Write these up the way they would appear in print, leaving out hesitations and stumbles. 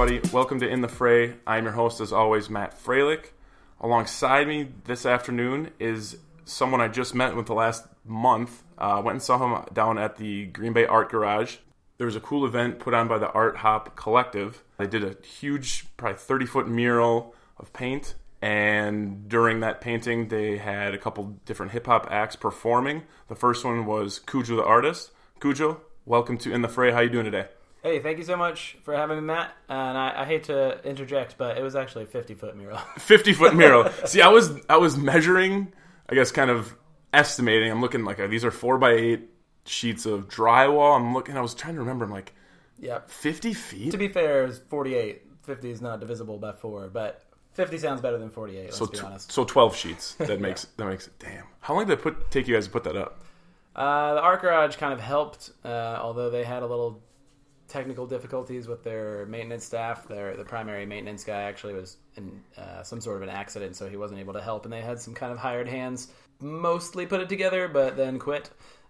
everybody. Welcome to In the Fray. I'm your host, as always, Matt Freilich. Alongside me this afternoon is someone I just met with the last month. Went and saw him down at the Green Bay Art Garage. There was a cool event put on by the Art Hop Collective. They did a huge, probably 30-foot mural of paint. And during that painting, they had a couple different hip-hop acts performing. The first one was Cujo the Artist. Cujo, welcome to In the Fray. How you doing today? Hey, thank you so much for having me, Matt. And I hate to interject, but it was actually a 50-foot mural. 50-foot mural. See, I was measuring, I guess, kind of estimating. I'm looking like these are 4x8 sheets of drywall. I was trying to remember. I'm like, yep. 50 feet? To be fair, it's 48. 50 is not divisible by 4, but 50 sounds better than 48, let's be honest. So 12 sheets. That makes it. Damn. How long did it take you guys to put that up? The Art Garage kind of helped, although they had a little technical difficulties with their maintenance staff. The primary maintenance guy actually was in some sort of an accident, so he wasn't able to help, and they had some kind of hired hands mostly put it together, but then quit.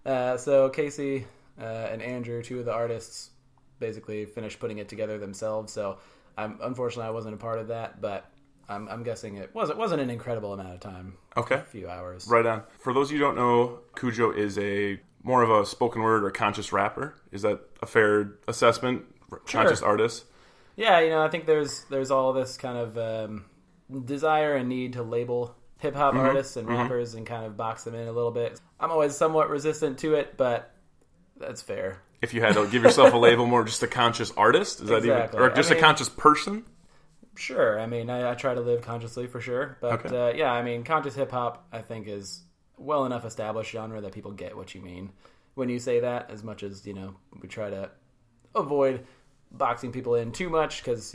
So Casey and Andrew, two of the artists, basically finished putting it together themselves. So unfortunately, I wasn't a part of that, but I'm guessing it wasn't an incredible amount of time. Okay. A few hours. Right on. For those of you who don't know, Cujo is more of a spoken word or conscious rapper. Is that a fair assessment? Sure. Conscious artist? Yeah, I think there's all this kind of desire and need to label hip-hop artists and rappers and kind of box them in a little bit. I'm always somewhat resistant to it, but that's fair. If you had to give yourself a label, more just a conscious artist? Is that exactly. even, or just a conscious person? Sure. I try to live consciously for sure. But okay. Conscious hip-hop, I think, is well enough established genre that people get what you mean when you say that, as much as, we try to avoid boxing people in too much because,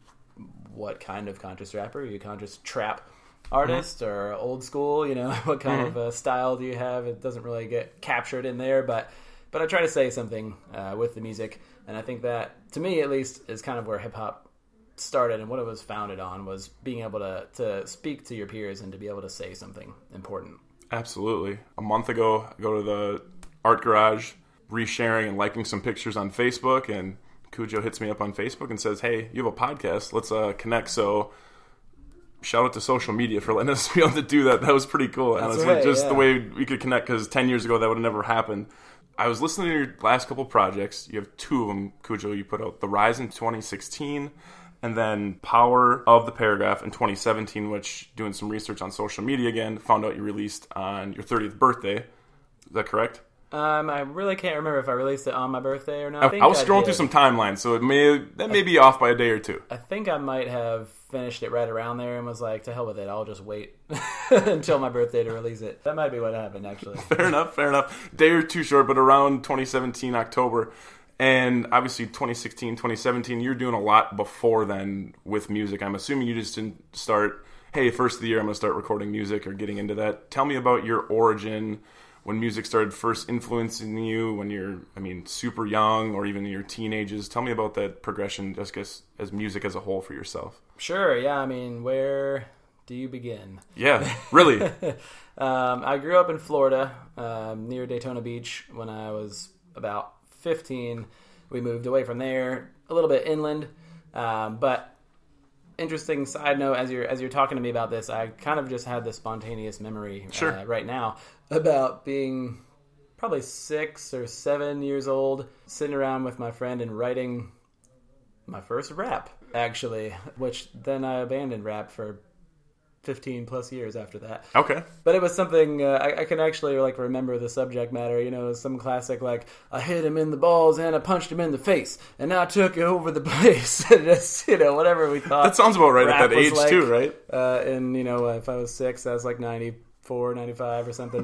what kind of conscious rapper? Are you a conscious trap artist or old school? What kind of style do you have? It doesn't really get captured in there, but I try to say something with the music, and I think that, to me at least, is kind of where hip-hop started and what it was founded on, was being able to speak to your peers and to be able to say something important. Absolutely. A month ago, I go to the Art Garage, resharing and liking some pictures on Facebook, and Cujo hits me up on Facebook and says, hey, you have a podcast, let's connect. So shout out to social media for letting us be able to do that. That was pretty cool. That's honestly, right, just the way we could connect, because 10 years ago that would have never happened. I was listening to your last couple projects. You have two of them, Cujo. You put out The Rise in 2016, and then Power of the Paragraph in 2017, which, doing some research on social media again, found out you released on your 30th birthday. Is that correct? I really can't remember if I released it on my birthday or not. I was scrolling through some timelines, so that may be off by a day or two. I think I might have finished it right around there and was like, to hell with it, I'll just wait until my birthday to release it. That might be what happened, actually. Fair enough. Day or two short, but around 2017, October. And obviously 2016, 2017, you're doing a lot before then with music. I'm assuming you just didn't start, hey, first of the year I'm going to start recording music or getting into that. Tell me about your origin, when music started first influencing you, when you're, super young, or even in your teenagers. Tell me about that progression, just as music as a whole for yourself. Sure, yeah. Where do you begin? Yeah, really. I grew up in Florida, near Daytona Beach. When I was about 15, we moved away from there, a little bit inland. But interesting side note, as you're talking to me about this, I kind of just had this spontaneous memory right now about being probably 6 or 7 years old, sitting around with my friend and writing my first rap, actually, which then I abandoned rap for 15 plus years after that. Okay. But it was something, I can actually remember the subject matter, some classic I hit him in the balls and I punched him in the face and I took it over the place. Just, whatever we thought. That sounds about right at that age too, right? And, if I was 6, I was 94, 95 or something.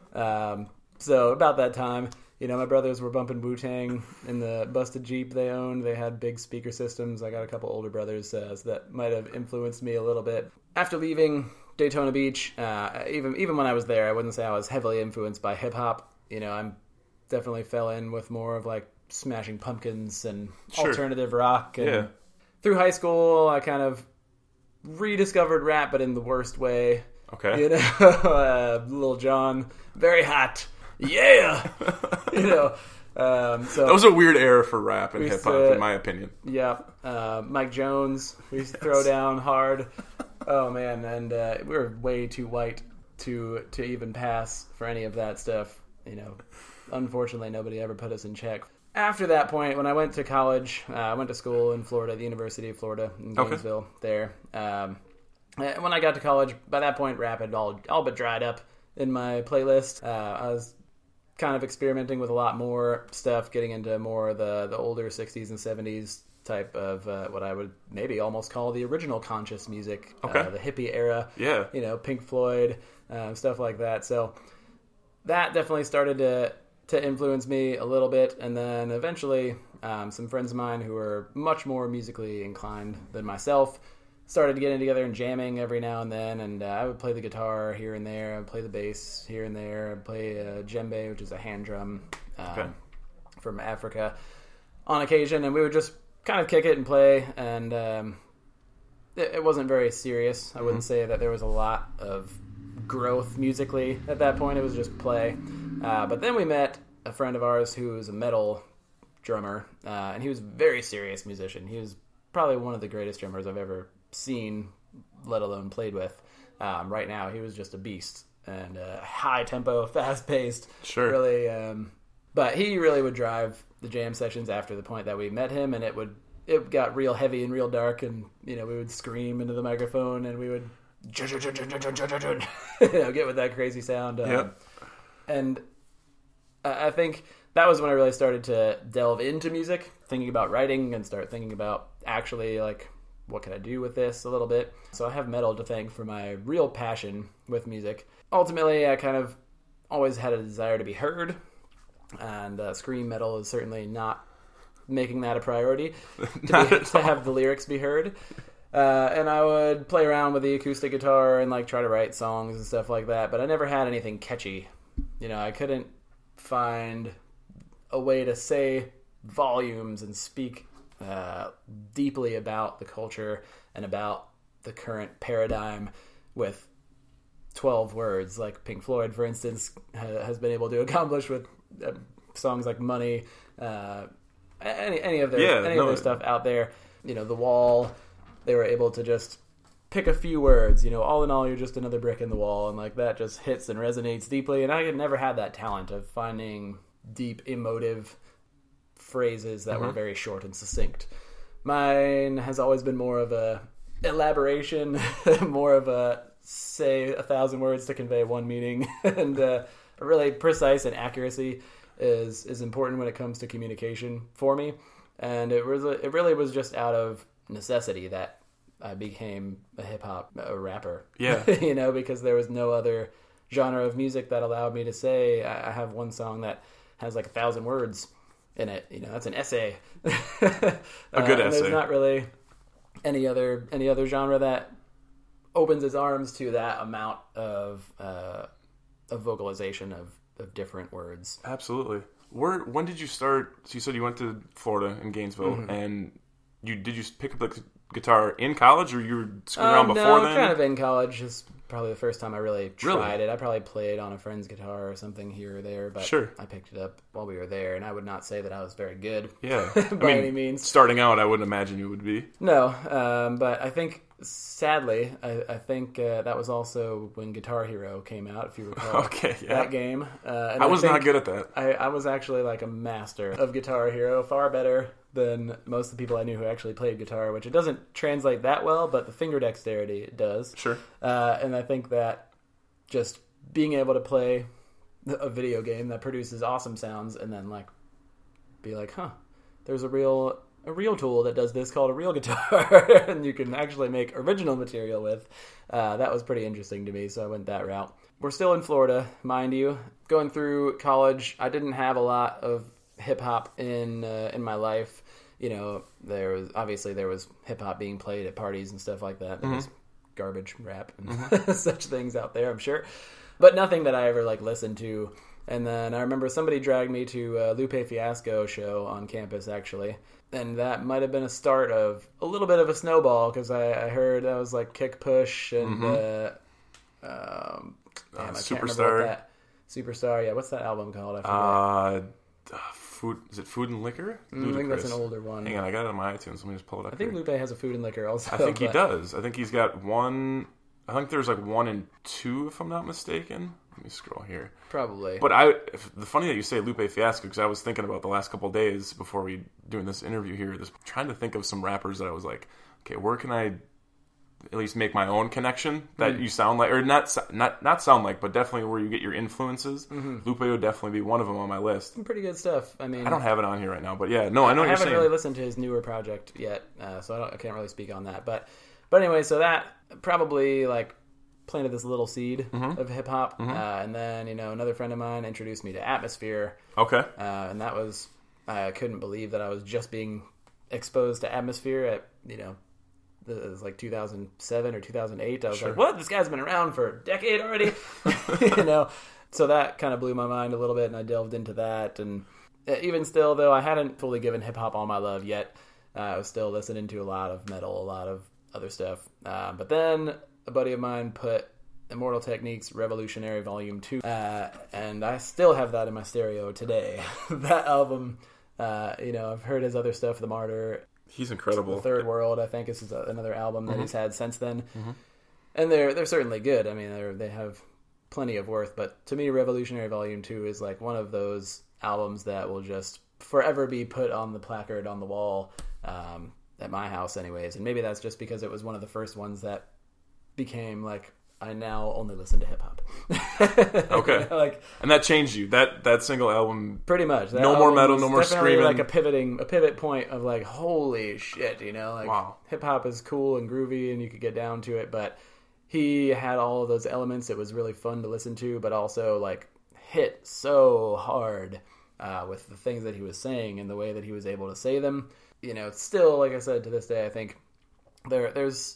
So about that time, my brothers were bumping Wu-Tang in the busted Jeep they owned. They had big speaker systems. I got a couple older brothers, so that might have influenced me a little bit. After leaving Daytona Beach, even when I was there, I wouldn't say I was heavily influenced by hip-hop. I definitely fell in with more of Smashing Pumpkins and alternative rock. And through high school, I kind of rediscovered rap, but in the worst way. Okay. Lil Jon, very hot. Yeah! That was a weird era for rap and hip hop, in my opinion. Yeah, Mike Jones, we used to throw down hard. Oh man, and we were way too white to even pass for any of that stuff. Unfortunately, nobody ever put us in check. After that point, when I went to college, I went to school in Florida, the University of Florida in Gainesville. There, when I got to college, by that point, rap had all but dried up in my playlist. I was kind of experimenting with a lot more stuff, getting into more of the older 60s and 70s type of what I would maybe almost call the original conscious music, the hippie era. Yeah. Pink Floyd, stuff like that. So that definitely started to influence me a little bit. And then eventually some friends of mine who were much more musically inclined than myself started getting together and jamming every now and then, and I would play the guitar here and there, I would play the bass here and there, I'd play djembe, which is a hand drum from Africa, on occasion, and we would just kind of kick it and play, and it wasn't very serious. I wouldn't say that there was a lot of growth musically at that point, it was just play. But then we met a friend of ours who was a metal drummer, and he was a very serious musician. He was probably one of the greatest drummers I've ever seen, let alone played with. Right now, he was just a beast, and high tempo, fast paced. Sure. Really, but he really would drive the jam sessions after the point that we met him, and it got real heavy and real dark, and we would scream into the microphone, and we would get with that crazy sound. And I think that was when I really started to delve into music, thinking about writing and start thinking about actually what can I do with this a little bit. So I have metal to thank for my real passion with music. Ultimately, I kind of always had a desire to be heard, and scream metal is certainly not making that a priority to have the lyrics be heard. And I would play around with the acoustic guitar and try to write songs and stuff like that, but I never had anything catchy. I couldn't find a way to say volumes and speak deeply about the culture and about the current paradigm with 12 words, like Pink Floyd, for instance, has been able to accomplish with songs like Money, any of their stuff out there. The Wall, they were able to just pick a few words, all in all, you're just another brick in the wall, and that just hits and resonates deeply, and I had never had that talent of finding deep, emotive phrases that were very short and succinct. Mine has always been more of a elaboration, more of a say 1,000 words to convey one meaning, and really precise and accuracy is important when it comes to communication for me. And it really was just out of necessity that I became a rapper. Yeah. Because there was no other genre of music that allowed me to say, I have one song that has 1,000 words in it. That's an essay. A good essay. There's not really any other genre that opens its arms to that amount of vocalization of different words. Absolutely. When did you start? So you said you went to Florida in Gainesville, and did you pick up the guitar in college, or you were screwing around before then? No, kind of in college. It's probably the first time I really tried it. I probably played on a friend's guitar or something here or there, but I picked it up while we were there, and I would not say that I was very good. Yeah, by any means. Starting out, I wouldn't imagine you would be. No, but I think, sadly, I think that was also when Guitar Hero came out, if you recall. Okay, yeah. That game. And I was not good at that. I was actually a master of Guitar Hero, far better than most of the people I knew who actually played guitar, which it doesn't translate that well, but the finger dexterity does. Sure. And I think that just being able to play a video game that produces awesome sounds and then be there's a real tool that does this called a real guitar and you can actually make original material with. That was pretty interesting to me, so I went that route. We're still in Florida, mind you. Going through college, I didn't have a lot of hip-hop in my life. There was hip-hop being played at parties and stuff like that. There was garbage rap and such things out there, I'm sure. But nothing that I ever listened to. And then I remember somebody dragged me to a Lupe Fiasco show on campus, actually. And that might have been a start of a little bit of a snowball, because I heard that was Kick Push and Superstar. Superstar, yeah. What's that album called? I forget. Food. Is it Food and Liquor? I think that's an older one. Hang on, I got it on my iTunes. Let me just pull it up. I think here. Lupe has a Food and Liquor also. I think he does. I think he's got one. I think there's like 1 and 2, if I'm not mistaken. Let me scroll here. Probably. But the funny that you say Lupe Fiasco, because I was thinking about the last couple of days before we doing this interview here, trying to think of some rappers that I was like, okay, where can I at least make my own connection that you sound like, or not sound like, but definitely where you get your influences. Lupe would definitely be one of them on my list. Some pretty good stuff. I mean, I don't have it on here right now, but yeah, no, I know what you're saying. I haven't really listened to his newer project yet, so I can't really speak on that. But anyway, so that probably like planted this little seed of hip hop, and then another friend of mine introduced me to Atmosphere. Okay, and that was I couldn't believe that I was just being exposed to Atmosphere at it was like 2007 or 2008. I was like, what? This guy's been around for a decade already? So that kind of blew my mind a little bit, and I delved into that. And even still, though, I hadn't fully given hip-hop all my love yet. I was still listening to a lot of metal, a lot of other stuff. But then a buddy of mine put Immortal Techniques Revolutionary Volume 2, and I still have that in my stereo today. That album, I've heard his other stuff, The Martyr. He's incredible. The Third World, I think, is another album that he's had since then. And they're certainly good. I mean, they have plenty of worth. But to me, Revolutionary Volume 2 is like one of those albums that will just forever be put on the placard on the wall at my house anyways. And maybe that's just because it was one of the first ones that became like, I now only listen to hip hop. Okay. And that changed you. That single album. Pretty much. No more metal, no more screaming. Like a pivot point of like, holy shit, wow. Hip hop is cool and groovy and you could get down to it, but he had all of those elements. It was really fun to listen to, but also like hit so hard with the things that he was saying and the way that he was able to say them. Still, like I said, to this day, I think there's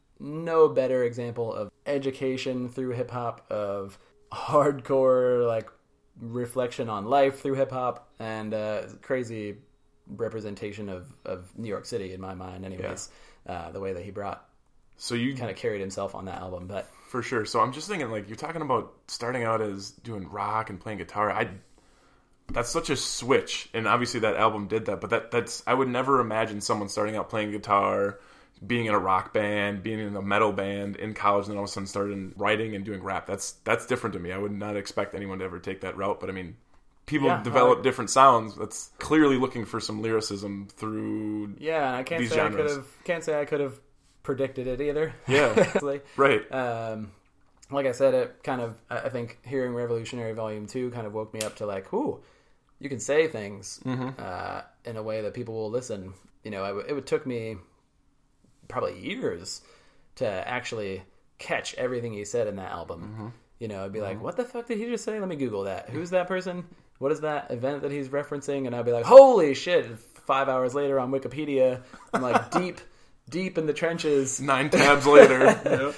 no better example of education through hip hop, of hardcore like reflection on life through hip hop, and crazy representation of New York City in my mind. Anyways, the way that he brought, so you kind of carried himself on that album, but for sure. So I'm just thinking, like, you're talking about starting out as doing rock and playing guitar. That's such a switch, and obviously that album did that. But that's I would never imagine someone starting out playing guitar, being in a rock band, being in a metal band in college, and then all of a sudden starting writing and doing rap. That's different to me. I would not expect anyone to ever take that route. But I mean, people develop different sounds. That's clearly looking for some lyricism through I can't these say genres. Can't say I could have predicted it either. Yeah, right. Like I said, it kind of, I think hearing Revolutionary Volume 2 kind of woke me up to like, ooh, you can say things in a way that people will listen. It took me probably years to actually catch everything he said in that album. I'd be like, what the fuck did he just say? Let me Google that. Who's that person? What is that event that he's referencing? And I'd be like, holy shit. 5 hours later on Wikipedia, I'm like deep in the trenches. 9 tabs later.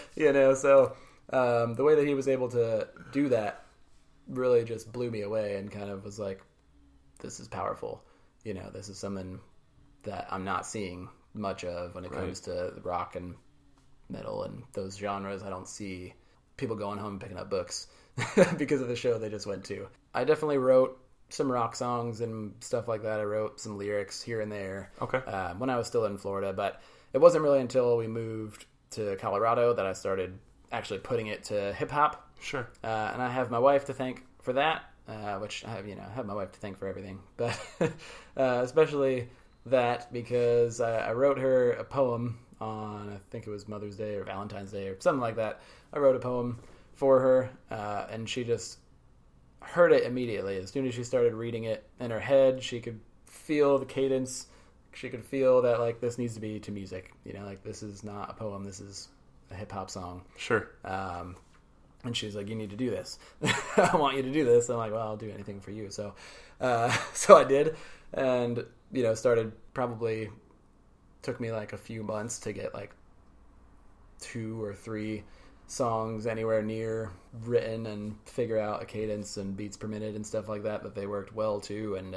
So the way that he was able to do that really just blew me away and kind of was like, this is powerful. This is something that I'm not seeing much of when it comes to rock and metal and those genres. I don't see people going home and picking up books because of the show they just went to. I definitely wrote some rock songs and stuff like that. I wrote some lyrics here and there when I was still in Florida, but it wasn't really until we moved to Colorado that I started actually putting it to hip hop. Sure. And I have my wife to thank for that, which I have my wife to thank for everything, but especially that because I wrote her a poem on, I think it was Mother's Day or Valentine's Day or something like that. I wrote a poem for her, and she just heard it immediately. As soon as she started reading it in her head, she could feel the cadence. She could feel that, like, this needs to be to music. Like, this is not a poem. This is a hip-hop song. Sure. And she's like, you need to do this. I want you to do this. I'm like, well, I'll do anything for you. So I did. And, started probably took me like a few months to get like 2 or 3 songs anywhere near written and figure out a cadence and beats per minute and stuff like that they worked well too. And,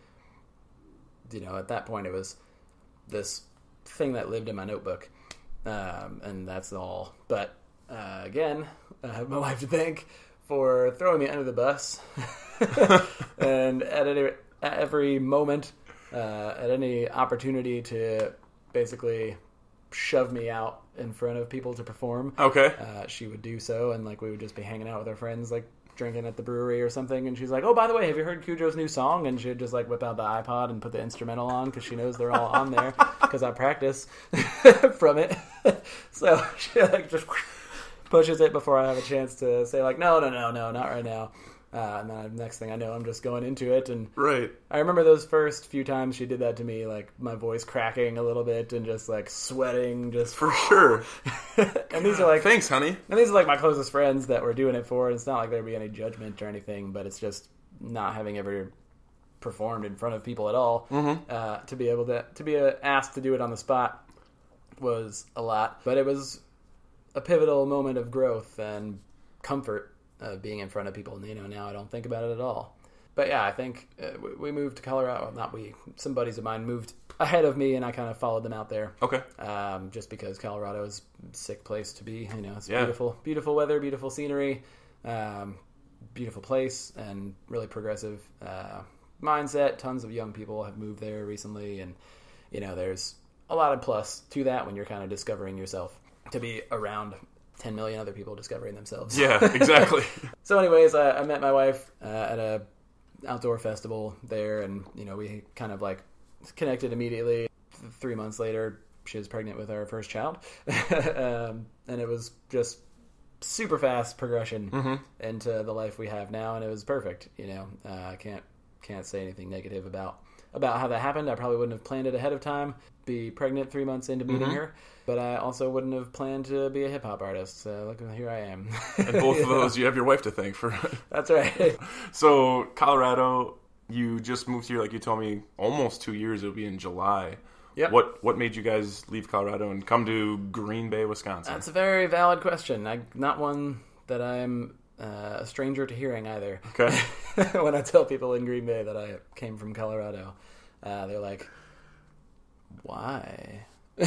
at that point it was this thing that lived in my notebook. And that's all. But, again, I have my wife to thank for throwing me under the bus. And at at every moment, at any opportunity to basically shove me out in front of people to perform. Okay. She would do so, and like we would just be hanging out with our friends, like drinking at the brewery or something, and she's like, "Oh, by the way, have you heard Cujo's new song?" And she'd just like whip out the iPod and put the instrumental on because she knows they're all on there because I practice from it. So she like just pushes it before I have a chance to say like, no, not right now. And then next thing I know, I'm just going into it. And Right. I remember those first few times she did that to me, like my voice cracking a little bit and just like sweating, just For sure. and these are like Thanks, honey. and these are like my closest friends that we're doing it for. And it's not like there'd be any judgment or anything, but it's just not having ever performed in front of people at all. To be able to be asked to do it on the spot was a lot, but it was a pivotal moment of growth and comfort of being in front of people. And, now I don't think about it at all. But yeah, I think we moved to Colorado. Well, not we. Some buddies of mine moved ahead of me, and I kind of followed them out there. Okay. Just because Colorado is a sick place to be. It's Yeah. beautiful weather, beautiful scenery, beautiful place, and really progressive mindset. Tons of young people have moved there recently, and there's a lot of plus to that when you're kind of discovering yourself, to be around 10 million other people discovering themselves. Yeah, exactly. So anyways, I met my wife at a outdoor festival there, and we kind of like connected immediately. 3 months later, she was pregnant with our first child. And it was just super fast progression into the life we have now, and it was perfect. I can't say anything negative about how that happened. I probably wouldn't have planned it ahead of time, be pregnant 3 months into meeting her, but I also wouldn't have planned to be a hip-hop artist. So look, here I am. And both of those, you have your wife to thank for. That's right. So, Colorado, you just moved here, like you told me, almost 2 years. It'll be in July. Yep. What made you guys leave Colorado and come to Green Bay, Wisconsin? That's a very valid question. Not one that I'm a stranger to hearing either. Okay. When I tell people in Green Bay that I came from Colorado, they're like, why?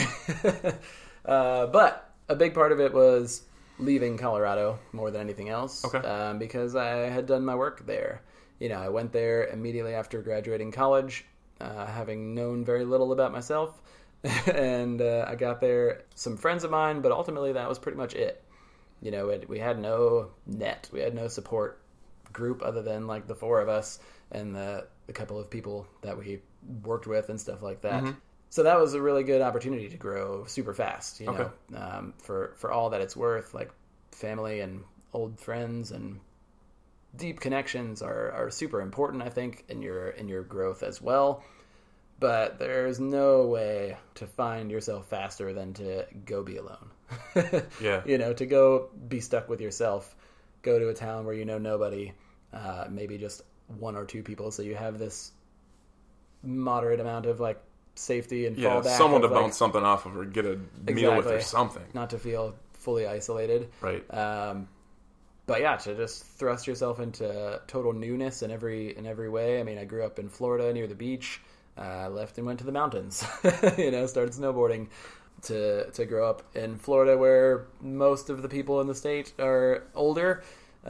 But a big part of it was leaving Colorado more than anything else. Okay. Because I had done my work there. I went there immediately after graduating college, having known very little about myself. And I got there, some friends of mine, but ultimately that was pretty much it. We had no net. We had no support group other than like the four of us and the couple of people that we worked with and stuff like that. So that was a really good opportunity to grow super fast, Okay. For all that it's worth. Like family and old friends and deep connections are super important, I think, in your growth as well. But there's no way to find yourself faster than to go be alone. Yeah. To go be stuck with yourself, go to a town where you know nobody, maybe just one or two people, so you have this moderate amount of like safety and fallback. Someone to of, like, bounce something off of or get a meal with or something. Not to feel fully isolated. Right. But yeah, to just thrust yourself into total newness in every way. I mean, I grew up in Florida near the beach. Left and went to the mountains. Started snowboarding. To grow up in Florida, where most of the people in the state are older.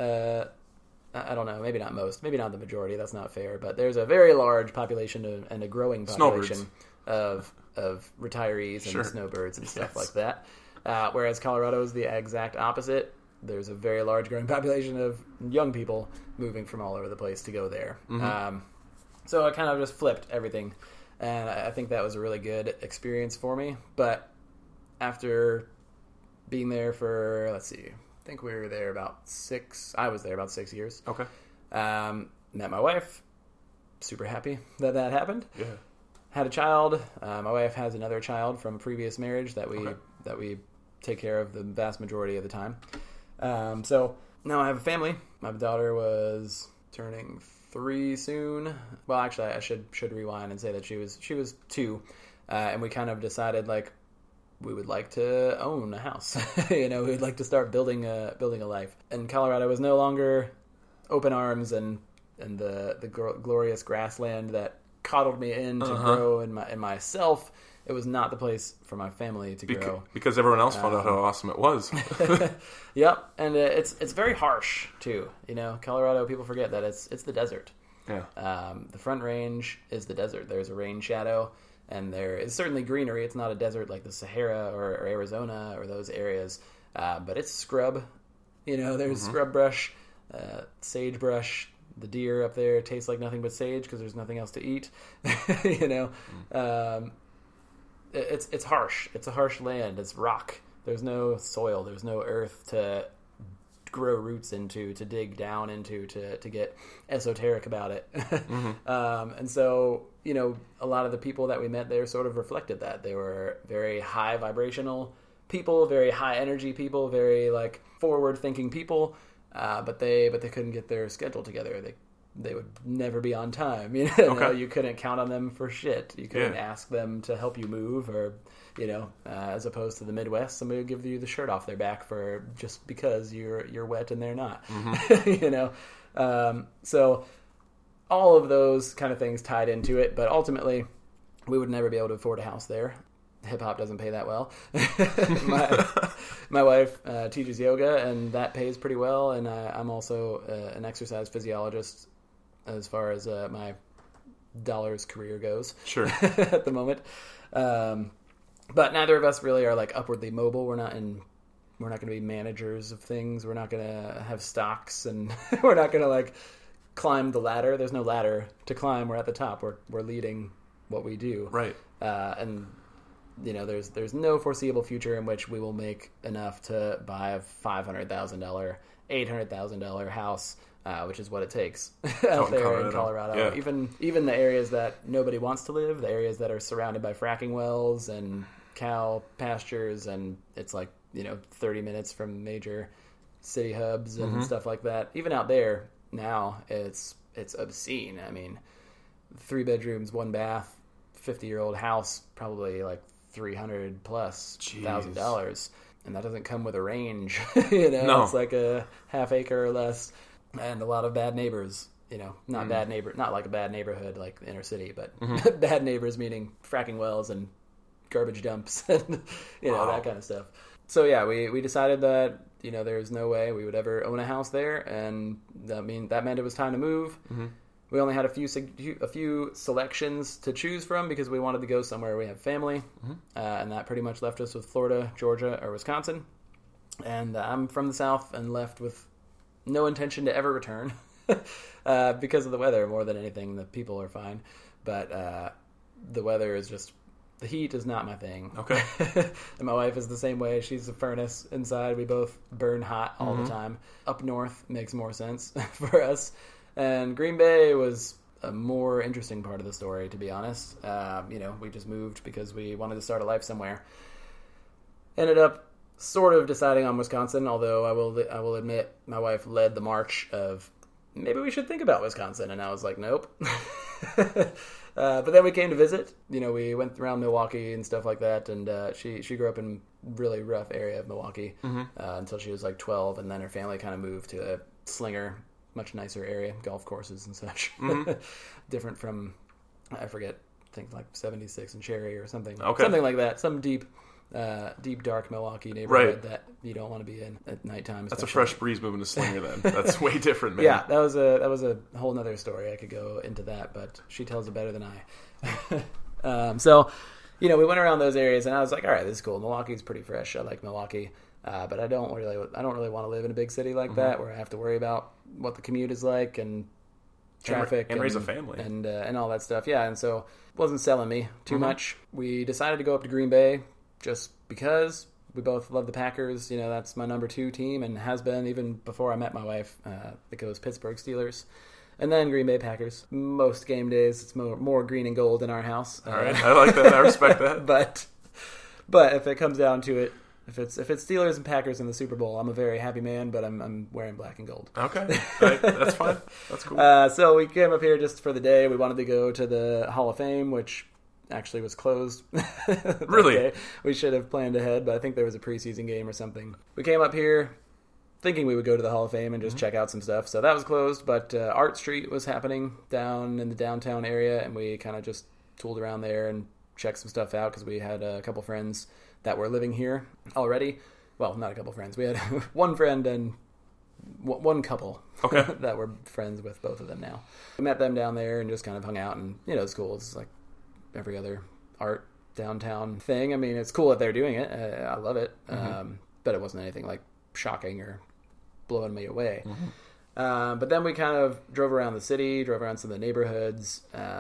I don't know, maybe not most, maybe not the majority. That's not fair, but there's a very large population and a growing population of retirees and snowbirds and stuff like that. Whereas Colorado is the exact opposite. There's a very large growing population of young people moving from all over the place to go there. So I kind of just flipped everything, and I think that was a really good experience for me. But after being there for, let's see, I think we were there about 6. I was there about 6 years. Okay. Met my wife. Super happy that happened. Yeah. Had a child. My wife has another child from a previous marriage that we take care of the vast majority of the time. So now I have a family. My daughter was turning 3 soon. Well, actually, I should rewind and say that she was 2, and we kind of decided like we would like to own a house. We'd like to start building a life. And Colorado was no longer open arms and the glorious grassland that coddled me in to grow in myself. It was not the place for my family to grow. Because everyone else found out how awesome it was. Yep, and it's very harsh too. Colorado, people forget that it's the desert. Yeah. The Front Range is the desert. There's a rain shadow, and there is certainly greenery. It's not a desert like the Sahara or Arizona or those areas, but it's scrub. There's scrub brush, sagebrush. The deer up there taste like nothing but sage because there's nothing else to eat. It's harsh. It's a harsh land. It's rock. There's no soil. There's no earth to grow roots into, to dig down into, to get esoteric about it. And so, a lot of the people that we met there sort of reflected that. They were very high vibrational people, very high energy people, very forward thinking people. But they couldn't get their schedule together. They would never be on time. Okay. You couldn't count on them for shit. You couldn't ask them to help you move, or as opposed to the Midwest, somebody would give you the shirt off their back for just because you're wet and they're not. So all of those kind of things tied into it, but ultimately we would never be able to afford a house there. Hip hop doesn't pay that well. My wife teaches yoga, and that pays pretty well. And I'm also an exercise physiologist as far as my dollars career goes. Sure. At the moment, but neither of us really are upwardly mobile. We're not going to be managers of things. We're not going to have stocks, and we're not going to climb the ladder. There's no ladder to climb. We're at the top. We're leading what we do. Right. And there's no foreseeable future in which we will make enough to buy a $500,000, $800,000 house, which is what it takes out there in Colorado. Yeah. Even the areas that nobody wants to live, the areas that are surrounded by fracking wells and cow pastures, and it's 30 minutes from major city hubs and stuff like that. Even out there now, it's obscene. I mean, 3 bedrooms, 1 bath, 50-year-old house, probably $300,000+, and that doesn't come with a range. No. It's a half acre or less, and a lot of bad neighbors. Not bad neighbor, not like a bad neighborhood like the inner city, but bad neighbors meaning fracking wells and garbage dumps and that kind of stuff. So yeah, we decided that there's no way we would ever own a house there, and that meant it was time to move. We only had a few selections to choose from because we wanted to go somewhere we have family, and that pretty much left us with Florida, Georgia, or Wisconsin. And I'm from the South and left with no intention to ever return because of the weather more than anything. The people are fine, but the weather is just... The heat is not my thing. Okay. And my wife is the same way. She's a furnace inside. We both burn hot all the time. Up north makes more sense for us. And Green Bay was a more interesting part of the story, to be honest. We just moved because we wanted to start a life somewhere. Ended up sort of deciding on Wisconsin, although I will admit my wife led the march of maybe we should think about Wisconsin, and I was like, nope. But then we came to visit. We went around Milwaukee and stuff like that, and she grew up in a really rough area of Milwaukee until she was 12, and then her family kind of moved to a Slinger, much nicer area, golf courses and such. Different from, I forget, things like 76 and Cherry or something. Okay. Something like that. Some deep, dark Milwaukee neighborhood that you don't want to be in at nighttime. That's a fresh breeze moving to Slinger then. That's way different, man. Yeah, that was a whole nother story. I could go into that, but she tells it better than I. So, we went around those areas, and I was like, all right, this is cool. Milwaukee's pretty fresh. I like Milwaukee. But I don't really want to live in a big city like that where I have to worry about what the commute is like and traffic and raise a family and all that stuff. Yeah, and so it wasn't selling me too much. We decided to go up to Green Bay just because we both love the Packers. That's my number 2 team and has been even before I met my wife. It goes Pittsburgh Steelers. And then Green Bay Packers. Most game days, it's more green and gold in our house. All right, I like that. I respect that. But if it comes down to it, if it's Steelers and Packers in the Super Bowl, I'm a very happy man. But I'm wearing black and gold. Okay, right. That's fine. That's cool. So we came up here just for the day. We wanted to go to the Hall of Fame, which actually was closed. Really? Day. We should have planned ahead, but I think there was a preseason game or something. We came up here thinking we would go to the Hall of Fame and just check out some stuff. So that was closed, but Art Street was happening down in the downtown area, and we kind of just tooled around there and checked some stuff out because we had a couple friends that were living here already. Well, not a couple friends. We had one friend and one couple Okay. that we're friends with both of them now. We met them down there and just kind of hung out, and it's cool. It's like every other art downtown thing. I mean, it's cool that they're doing it. I love it. But it wasn't anything like shocking or blowing me away. But then we kind of drove around the city, drove around some of the neighborhoods.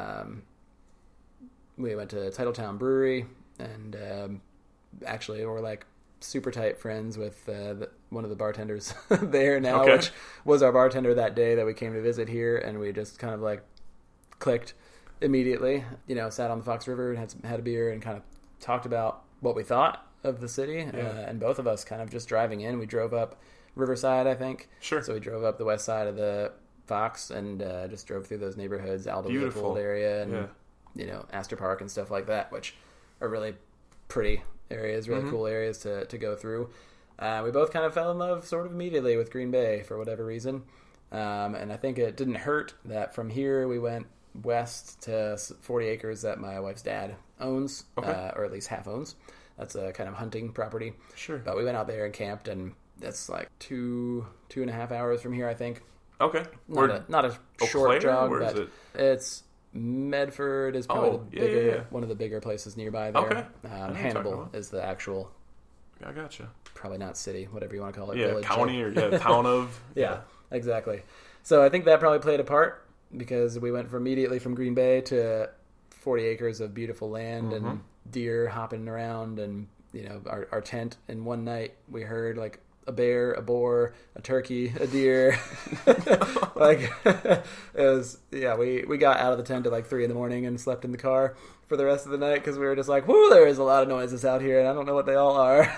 We went to Titletown Brewery, and actually we're like super tight friends with one of the bartenders there now, which was our bartender that day that we came to visit here, and we just kind of like clicked immediately. Sat on the Fox River and had a beer and kind of talked about what we thought of the city. And both of us kind of just driving in. We drove up Riverside, I think. Sure. So we drove up the west side of the Fox and just drove through those neighborhoods, Aldo Leopold area, and Astor Park and stuff like that, which are really pretty areas, really cool areas to go through. We both kind of fell in love sort of immediately with Green Bay for whatever reason. And I think it didn't hurt that from here we went west to 40 acres that my wife's dad owns, or at least half owns. That's a kind of hunting property. Sure. But we went out there and camped, and that's like 2.5 hours from here, I think. Okay. Not a short jog, where but is it? It's Medford is probably one of the bigger places nearby there. Okay. Hannibal is the actual. I gotcha. Probably not city, whatever you want to call it. Yeah, village, county or town of. Yeah, exactly. So I think that probably played a part because we went immediately from Green Bay to 40 acres of beautiful land and deer hopping around, and our tent. And one night we heard like a bear, a boar, a turkey, a deer. Like it was, we got out of the tent at like 3 a.m. and slept in the car for the rest of the night because we were just like, whoo, there is a lot of noises out here and I don't know what they all are.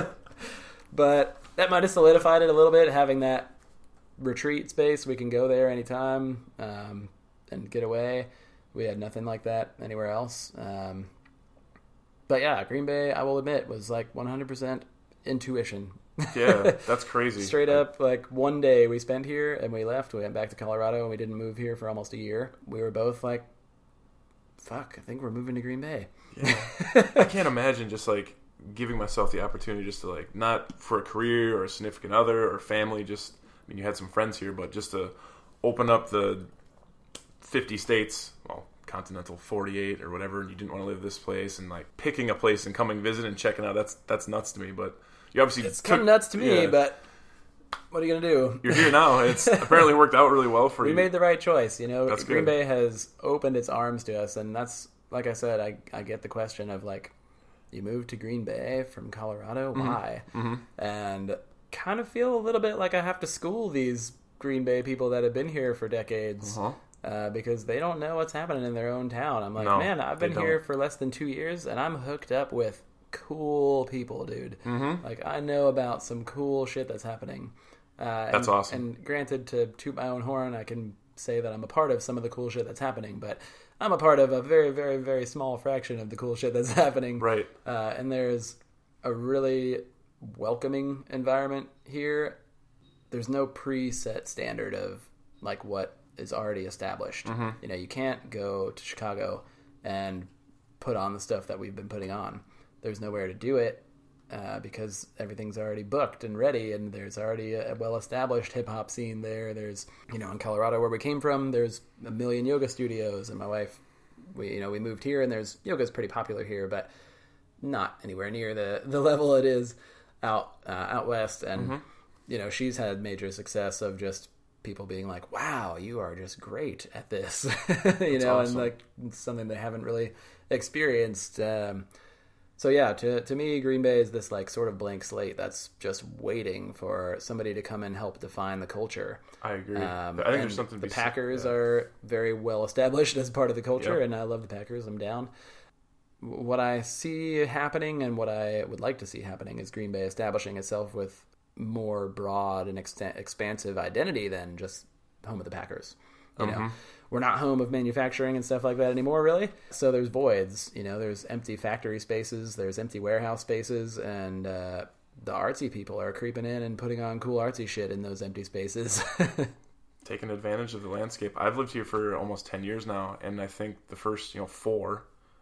But that might have solidified it a little bit, having that retreat space. We can go there anytime and get away. We had nothing like that anywhere else. But yeah, Green Bay, I will admit, was like 100% intuition. Yeah, that's crazy. Straight up, like one day we spent here and we left. We went back to Colorado and we didn't move here for almost a year. We were both like, fuck, I think we're moving to Green Bay. Yeah. I can't imagine just like giving myself the opportunity just to like, not for a career or a significant other or family, just, I mean, you had some friends here, but just to open up the 50 states, well, continental 48 or whatever, and you didn't want to live this place, and like picking a place and coming visit and checking out, that's nuts to me. But you obviously it's kind of nuts to me, but what are you gonna do? You're here now. It's apparently worked out really well for you. We made the right choice. That's Green good. Bay has opened its arms to us, and that's, like I said, I get the question of like, you moved to Green Bay from Colorado, why? And kind of feel a little bit like I have to school these Green Bay people that have been here for decades. Because they don't know what's happening in their own town. I'm like, man, I've been here for less than 2 years, and I'm hooked up with cool people, dude. Like, I know about some cool shit that's happening. That's awesome. And granted, to toot my own horn, I can say that I'm a part of some of the cool shit that's happening, but I'm a part of a very, very, very small fraction of the cool shit that's happening. Right. And there's a really welcoming environment here. There's no preset standard of, like, what is already established. You can't go to Chicago and put on the stuff that we've been putting on. There's nowhere to do it because everything's already booked and ready, and there's already a well-established hip-hop scene there. There's, in Colorado where we came from, there's a million yoga studios, and my wife, we moved here, and yoga's pretty popular here, but not anywhere near the level it is out west. And she's had major success of just people being like, wow, you are just great at this. Awesome. And like something they haven't really experienced. So yeah, to me, Green Bay is this like sort of blank slate that's just waiting for somebody to come and help define the culture. I agree. I think there's something. The Packers are very well established as part of the culture, and I love the Packers. I'm down. What I see happening and what I would like to see happening is Green Bay establishing itself with more broad and expansive identity than just home of the Packers. We're not home of manufacturing and stuff like that anymore, really. So there's voids. There's empty factory spaces, there's empty warehouse spaces, and the artsy people are creeping in and putting on cool artsy shit in those empty spaces. Taking advantage of the landscape. I've lived here for almost 10 years now, and I think the first 4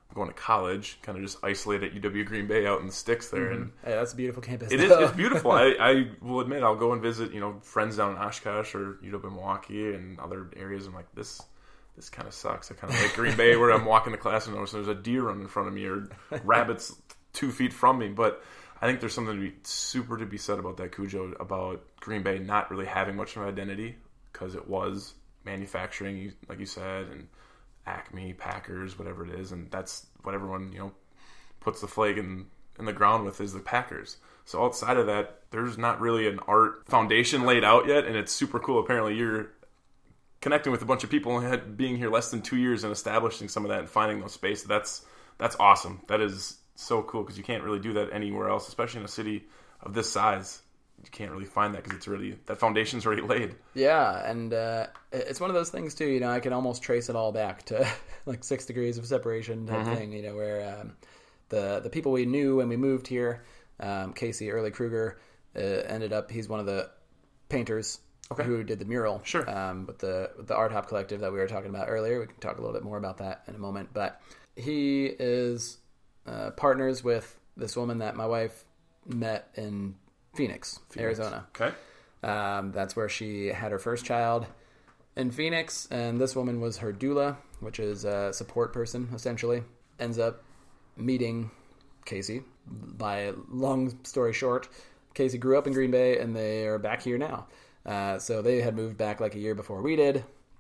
going to college, kind of just isolated at UW Green Bay out in the sticks there. And Hey, that's a beautiful campus. it is, it's beautiful. I will admit, I'll go and visit, friends down in Oshkosh or UW Milwaukee and other areas. I'm like, this kind of sucks. I kind of like Green Bay where I'm walking to class and notice there's a deer running in front of me or rabbits 2 feet from me. But I think there's something to be said about that, Cujo, about Green Bay not really having much of an identity because it was manufacturing, like you said, and Acme, Packers, whatever it is, and that's what everyone puts the flag in the ground with is the Packers. So outside of that, there's not really an art foundation laid out yet, and it's super cool. Apparently, you're connecting with a bunch of people and being here less than 2 years and establishing some of that and finding those spaces. That's awesome. That is so cool because you can't really do that anywhere else, especially in a city of this size. You can't really find that because that foundation's already laid. Yeah, and it's one of those things too. I can almost trace it all back to like 6 degrees of separation type thing. Where the people we knew when we moved here, Casey Early Kruger, ended up. He's one of the painters who did the mural. Sure. With the Art Hop Collective that we were talking about earlier. We can talk a little bit more about that in a moment. But he is partners with this woman that my wife met in Phoenix, Arizona. Okay. That's where she had her first child in Phoenix, and this woman was her doula, which is a support person, essentially. Ends up meeting Casey. By long story short, Casey grew up in Green Bay, and they are back here now. So they had moved back like a year before we did,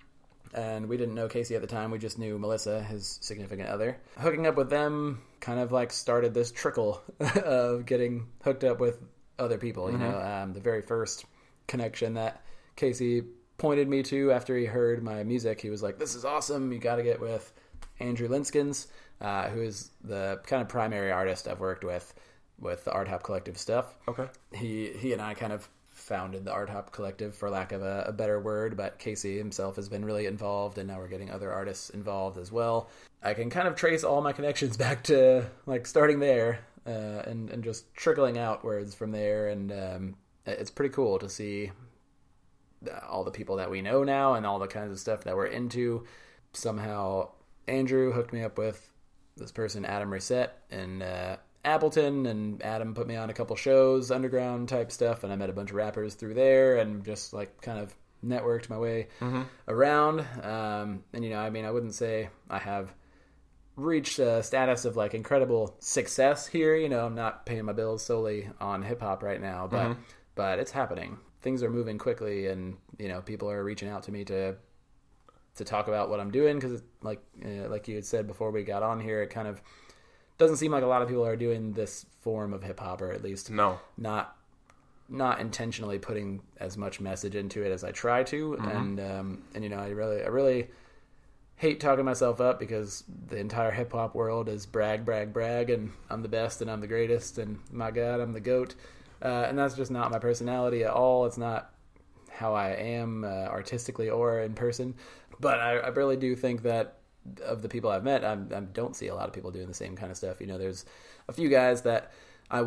and we didn't know Casey at the time. We just knew Melissa, his significant other. Hooking up with them kind of like started this trickle of getting hooked up with other people. The very first connection that Casey pointed me to after he heard my music, he was like, "This is awesome. You got to get with Andrew Linskins, who is the kind of primary artist I've worked with the Art Hop Collective stuff." Okay. He and I kind of founded the Art Hop Collective, for lack of a better word, but Casey himself has been really involved, and now we're getting other artists involved as well. I can kind of trace all my connections back to like starting there and just trickling outwards from there, and it's pretty cool to see all the people that we know now and all the kinds of stuff that we're into. Somehow Andrew hooked me up with this person, Adam Reset, in Appleton, and Adam put me on a couple shows, underground type stuff, and I met a bunch of rappers through there and just like kind of networked my way around. And I wouldn't say I have reached a status of like incredible success here. I'm not paying my bills solely on hip hop right now, but it's happening. Things are moving quickly, and people are reaching out to me to talk about what I'm doing, because like you had said before we got on here, it kind of doesn't seem like a lot of people are doing this form of hip hop, or at least not intentionally putting as much message into it as I try to. And I really hate talking myself up, because the entire hip hop world is brag, and I'm the best and I'm the greatest and my God, I'm the GOAT. And that's just not my personality at all. It's not how I am artistically or in person. But I really do think that of the people I've met, I don't see a lot of people doing the same kind of stuff. There's a few guys that I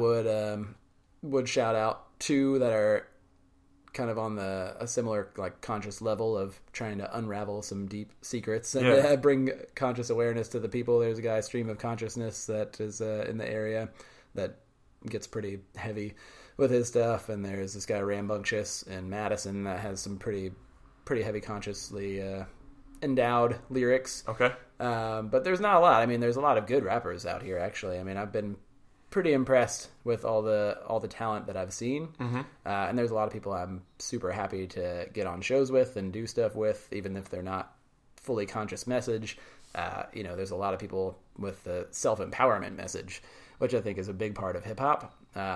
would shout out to that are kind of on a similar like conscious level of trying to unravel some deep secrets and bring conscious awareness to the people. There's a guy, Stream of Consciousness, that is in the area that gets pretty heavy with his stuff, and there's this guy Rambunctious in Madison that has some pretty heavy consciously endowed lyrics. Okay. But there's not a lot. I mean, there's a lot of good rappers out here, actually. I mean, I've been pretty impressed with all the talent that I've seen. And there's a lot of people I'm super happy to get on shows with and do stuff with, even if they're not fully conscious message. There's a lot of people with the self-empowerment message, which I think is a big part of hip-hop.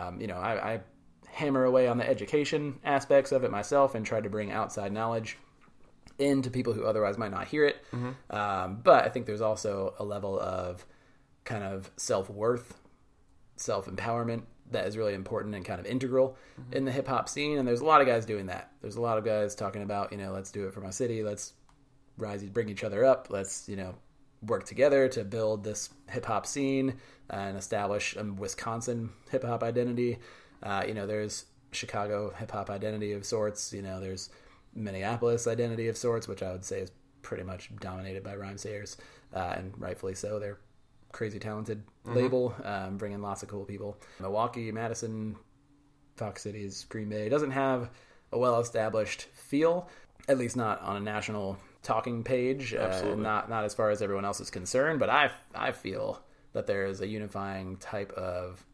I hammer away on the education aspects of it myself and try to bring outside knowledge into people who otherwise might not hear it. But I think there's also a level of kind of self-worth, self-empowerment that is really important and kind of integral in the hip-hop scene. And there's a lot of guys doing that. There's a lot of guys talking about, let's do it for my city. Let's bring each other up. Let's, work together to build this hip-hop scene and establish a Wisconsin hip-hop identity. There's Chicago hip-hop identity of sorts. There's Minneapolis identity of sorts, which I would say is pretty much dominated by rhymesayers, and rightfully so. They're crazy talented label, bringing lots of cool people. Milwaukee, Madison, Fox Cities, Green Bay doesn't have a well-established feel, at least not on a national talking page, not as far as everyone else is concerned, but I feel that there is a unifying type of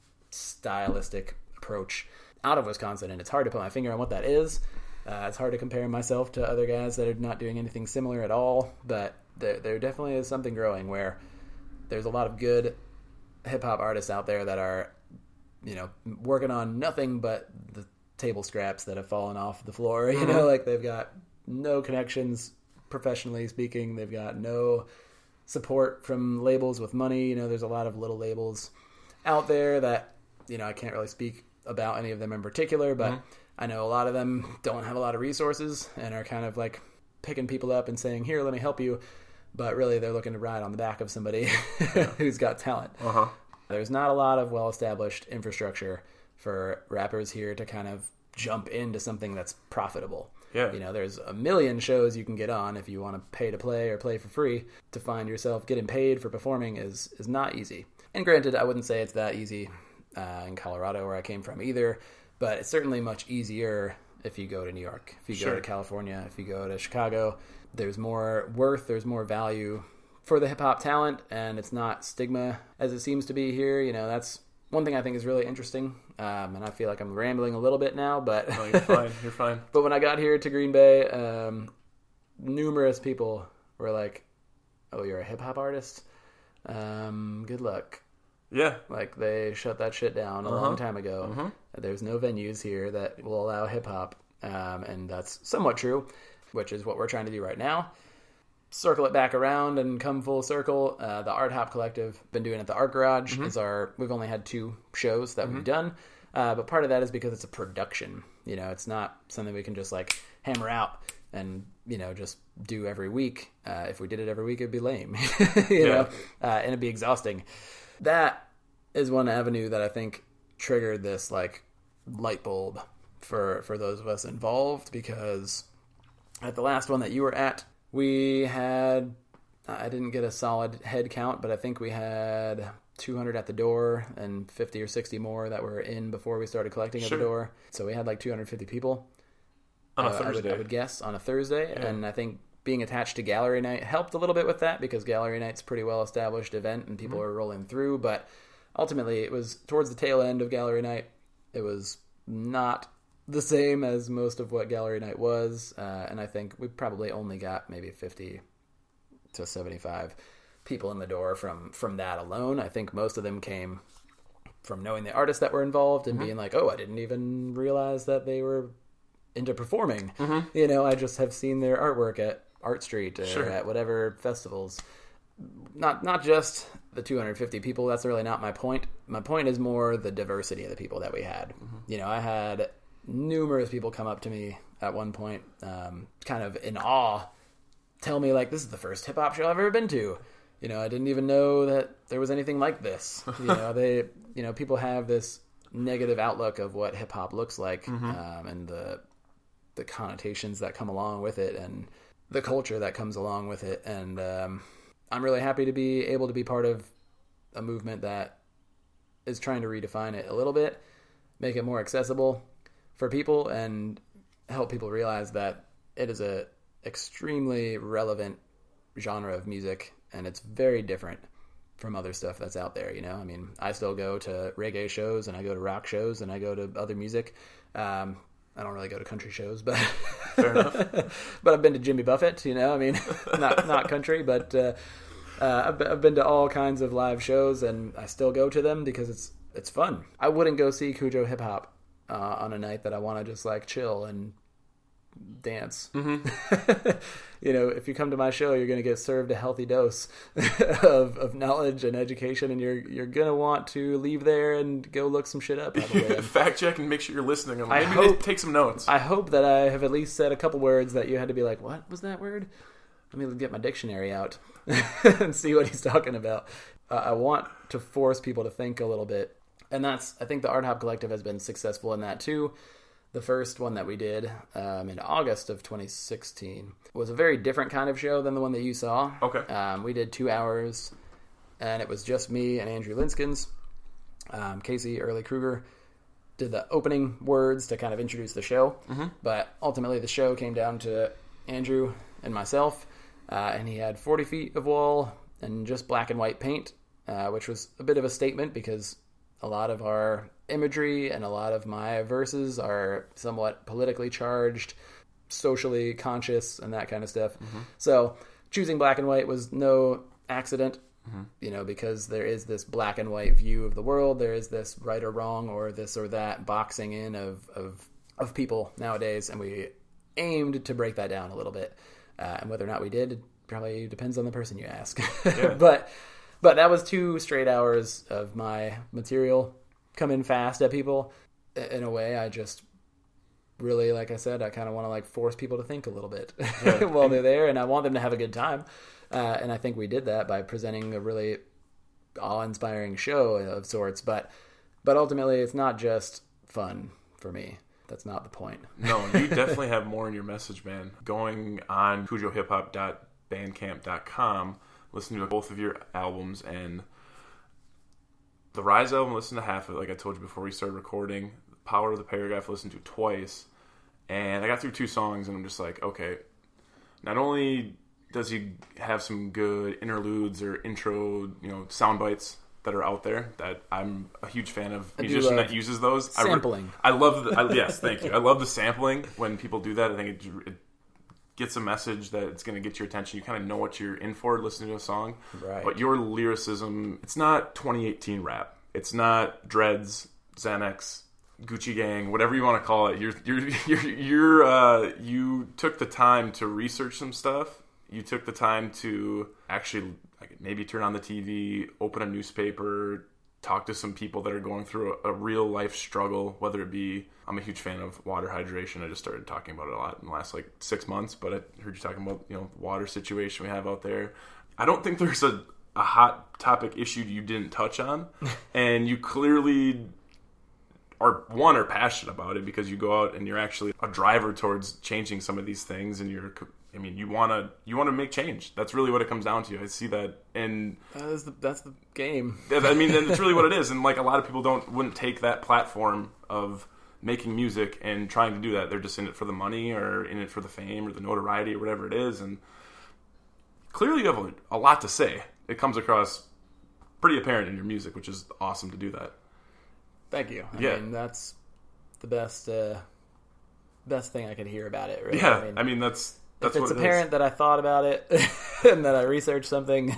stylistic approach out of Wisconsin, and it's hard to put my finger on what that is. It's hard to compare myself to other guys that are not doing anything similar at all, but there definitely is something growing where there's a lot of good hip-hop artists out there that are, working on nothing but the table scraps that have fallen off the floor. Like they've got no connections, professionally speaking. They've got no support from labels with money. There's a lot of little labels out there that, I can't really speak about any of them in particular, but I know a lot of them don't have a lot of resources and are kind of like picking people up and saying, here, let me help you. But really they're looking to ride on the back of somebody who's got talent. There's not a lot of well-established infrastructure for rappers here to kind of jump into something that's profitable. Yeah. There's a million shows you can get on if you want to pay to play or play for free. To find yourself getting paid for performing is not easy. And granted, I wouldn't say it's that easy in Colorado where I came from either, but it's certainly much easier if you go to New York, if you go to California, if you go to Chicago. There's more worth, there's more value for the hip-hop talent, and it's not stigma as it seems to be here. That's one thing I think is really interesting, and I feel like I'm rambling a little bit now, but... No, you're fine. But when I got here to Green Bay, numerous people were like, oh, you're a hip-hop artist? Good luck. Yeah. Like, they shut that shit down a long time ago. There's no venues here that will allow hip-hop, and that's somewhat true, which is what we're trying to do right now. Circle it back around and come full circle. The Art Hop Collective, been doing it at the Art Garage, we've only had 2 shows that we've done, but part of that is because it's a production. It's not something we can just like hammer out and, just do every week. If we did it every week, it'd be lame, and it'd be exhausting. That is one avenue that I think triggered this like light bulb for those of us involved, because at the last one that you were at, we had, I didn't get a solid head count, but I think we had 200 at the door and 50 or 60 more that were in before we started collecting at the door. So we had like 250 people. On a Thursday. I would guess, on a Thursday. Yeah. And I think being attached to Gallery Night helped a little bit with that, because Gallery Night's a pretty well-established event and people are rolling through. But ultimately, it was towards the tail end of Gallery Night. It was not the same as most of what Gallery Night was, and I think we probably only got maybe 50 to 75 people in the door from that alone. I think most of them came from knowing the artists that were involved and being like, oh, I didn't even realize that they were into performing. I just have seen their artwork at Art Street or at whatever festivals. Not just the 250 people, that's really not my point. My point is more the diversity of the people that we had. I had numerous people come up to me at one point, kind of in awe, tell me like, this is the first hip hop show I've ever been to. I didn't even know that there was anything like this. People have this negative outlook of what hip hop looks like, and the connotations that come along with it and the culture that comes along with it. And I'm really happy to be able to be part of a movement that is trying to redefine it a little bit, make it more accessible for people, and help people realize that it is a extremely relevant genre of music, and it's very different from other stuff that's out there. I mean, I still go to reggae shows, and I go to rock shows, and I go to other music. I don't really go to country shows, but fair enough. But I've been to Jimmy Buffett. I mean, not country, but I've been to all kinds of live shows, and I still go to them because it's fun. I wouldn't go see Cujo Hip Hop on a night that I want to just like chill and dance. If you come to my show, you're going to get served a healthy dose of knowledge and education, and you're going to want to leave there and go look some shit up. Probably. Fact check and make sure you're listening. Maybe take some notes. I hope that I have at least said a couple words that you had to be like, what was that word? Let me get my dictionary out and see what he's talking about. I want to force people to think a little bit. And I think the Art Hop Collective has been successful in that too. The first one that we did in August of 2016 was a very different kind of show than the one that you saw. Okay. We did 2 hours and it was just me and Andrew Linskins. Casey Early Kruger did the opening words to kind of introduce the show, but ultimately the show came down to Andrew and myself, and he had 40 feet of wall and just black and white paint, which was a bit of a statement because a lot of our imagery and a lot of my verses are somewhat politically charged, socially conscious, and that kind of stuff. So choosing black and white was no accident, because there is this black and white view of the world. There is this right or wrong or this or that boxing in of people nowadays, and we aimed to break that down a little bit. And whether or not we did, it probably depends on the person you ask. Yeah. But that was 2 straight hours of my material coming fast at people. In a way, I just really, like I said, I kind of want to like force people to think a little bit while they're there, and I want them to have a good time. And I think we did that by presenting a really awe-inspiring show of sorts. But ultimately, it's not just fun for me. That's not the point. No, you definitely have more in your message, man. Going on cujohiphop.bandcamp.com, listening to both of your albums, and the Rise album, listen to half of it, like I told you before we started recording. Power of the Paragraph, listened to twice, and I got through 2 songs, and I'm just like, okay, not only does he have some good interludes or intro, sound bites that are out there that I'm a huge fan of. A musician that uses those. Sampling. I love yes, thank you. I love the sampling when people do that. I think it gets a message that it's going to get your attention. You kind of know what you're in for listening to a song. Right. But your lyricism, it's not 2018 rap. It's not Dreads, Xanax, Gucci Gang, whatever you want to call it. You took the time to research some stuff. You took the time to actually maybe turn on the TV, open a newspaper, talk to some people that are going through a real life struggle, whether it be, I'm a huge fan of water hydration. I just started talking about it a lot in the last 6 months, but I heard you talking about, the water situation we have out there. I don't think there's a hot topic issue you didn't touch on, and you clearly are passionate about it because you go out and you're actually a driver towards changing some of these things, and you want to make change. That's really what it comes down to. I see that, and that's the game. And it's really what it is. And a lot of people wouldn't take that platform of making music and trying to do that. They're just in it for the money or in it for the fame or the notoriety or whatever it is. And clearly, you have a lot to say. It comes across pretty apparent in your music, which is awesome to do that. Thank you. I mean, that's the best thing I could hear about it. Really. Yeah, that's if it's apparent that I thought about it and that I researched something,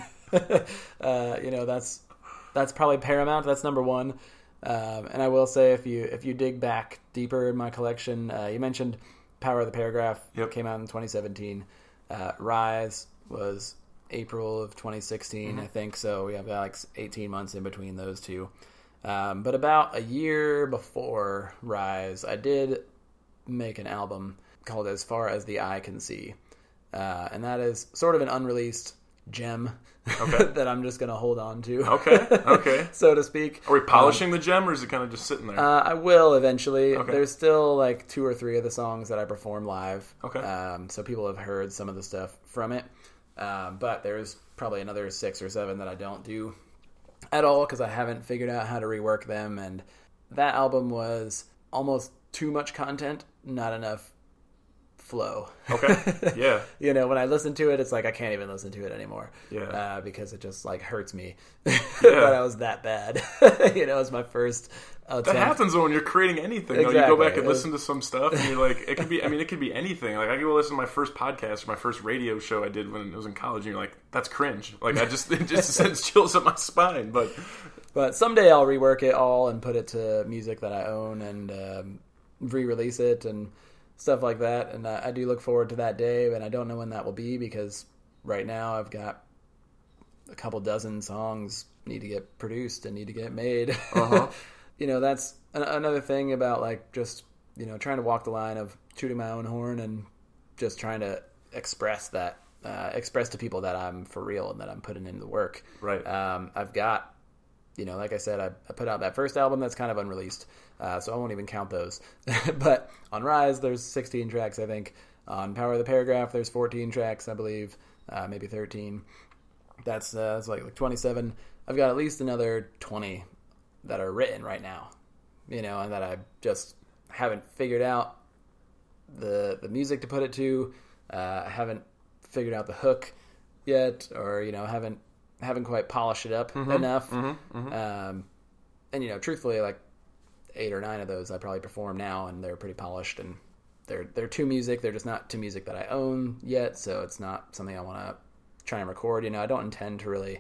that's probably paramount. That's number one. And I will say, if you dig back deeper in my collection, you mentioned Power of the Paragraph. Yep. Came out in 2017. Rise was April of 2016, I think. So we have 18 months in between those two. But about a year before Rise, I did make an album called As Far As the Eye Can See. And that is sort of an unreleased gem that I'm just going to hold on to. Okay. So to speak. Are we polishing the gem, or is it kind of just sitting there? I will eventually. Okay. There's still 2 or 3 of the songs that I perform live. Okay. So people have heard some of the stuff from it. But there's probably another 6 or 7 that I don't do at all because I haven't figured out how to rework them. And that album was almost too much content, not enough flow. Okay. Yeah. When I listen to it, it's I can't even listen to it anymore. Yeah. Because it just hurts me. Yeah. But I was that bad. It was my first attempt. That happens when you're creating anything. Exactly. You go back and listen to some stuff, and you're like, it could be anything. I go listen to my first podcast or my first radio show I did when I was in college, and you're like, that's cringe. It just sends chills up my spine. But someday I'll rework it all and put it to music that I own and re-release it and stuff like that. And I do look forward to that day, and I don't know when that will be because right now I've got a couple dozen songs need to get produced and need to get made. Uh-huh. That's another thing about just trying to walk the line of tooting my own horn and just trying to express to people that I'm for real and that I'm putting in the work. Right. I've got, like I said, I put out that first album that's kind of unreleased, so I won't even count those. But on Rise, there's 16 tracks, I think. On Power of the Paragraph, there's 14 tracks, I believe, maybe 13. That's like 27. I've got at least another 20 that are written right now, and that I just haven't figured out the music to put it to. I haven't figured out the hook yet, or haven't quite polished it up enough. And truthfully, like 8 or 9 of those I probably perform now, and they're pretty polished, and they're to music. They're just not to music that I own yet, so it's not something I want to try and record. I don't intend to really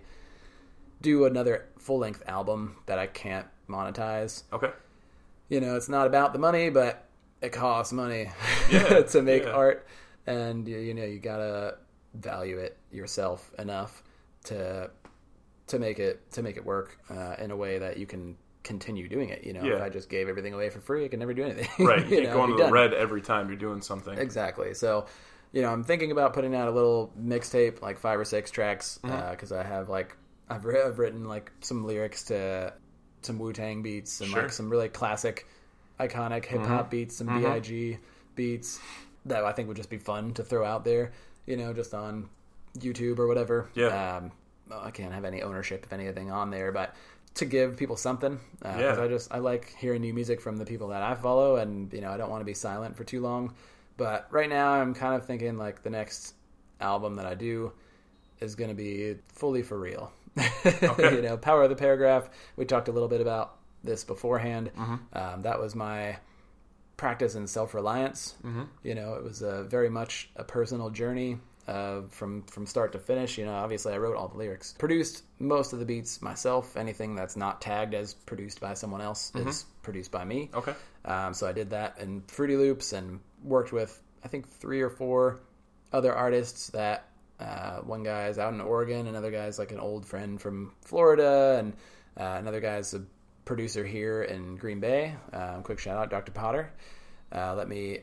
do another full-length album that I can't monetize. Okay. It's not about the money, but it costs money to make art, and you gotta value it yourself enough to make it work in a way that you can continue doing it. If I just gave everything away for free, I could never do anything. Right, you can't go into the red every time you're doing something. Exactly. So, I'm thinking about putting out a little mixtape, like 5 or 6 tracks, because I have I've written like some lyrics to some Wu-Tang beats and like some really classic, iconic hip hop beats, some B.I.G. beats that I think would just be fun to throw out there, just on YouTube or whatever. Yeah. I can't have any ownership of anything on there, but to give people something, because I like hearing new music from the people that I follow, and I don't want to be silent for too long. But right now I'm kind of thinking like the next album that I do is going to be fully for real. Okay. Power of the Paragraph. We talked a little bit about this beforehand. That was my practice in self-reliance. It was very much a personal journey from start to finish. Obviously I wrote all the lyrics, produced most of the beats myself. Anything that's not tagged as produced by someone else is produced by me. Okay. So I did that in Fruity Loops and worked with, I think, 3 or 4 other artists that one guy's out in Oregon, another guy's like an old friend from Florida, and another guy's a producer here in Green Bay. Quick shout out, Dr. Potter. Let me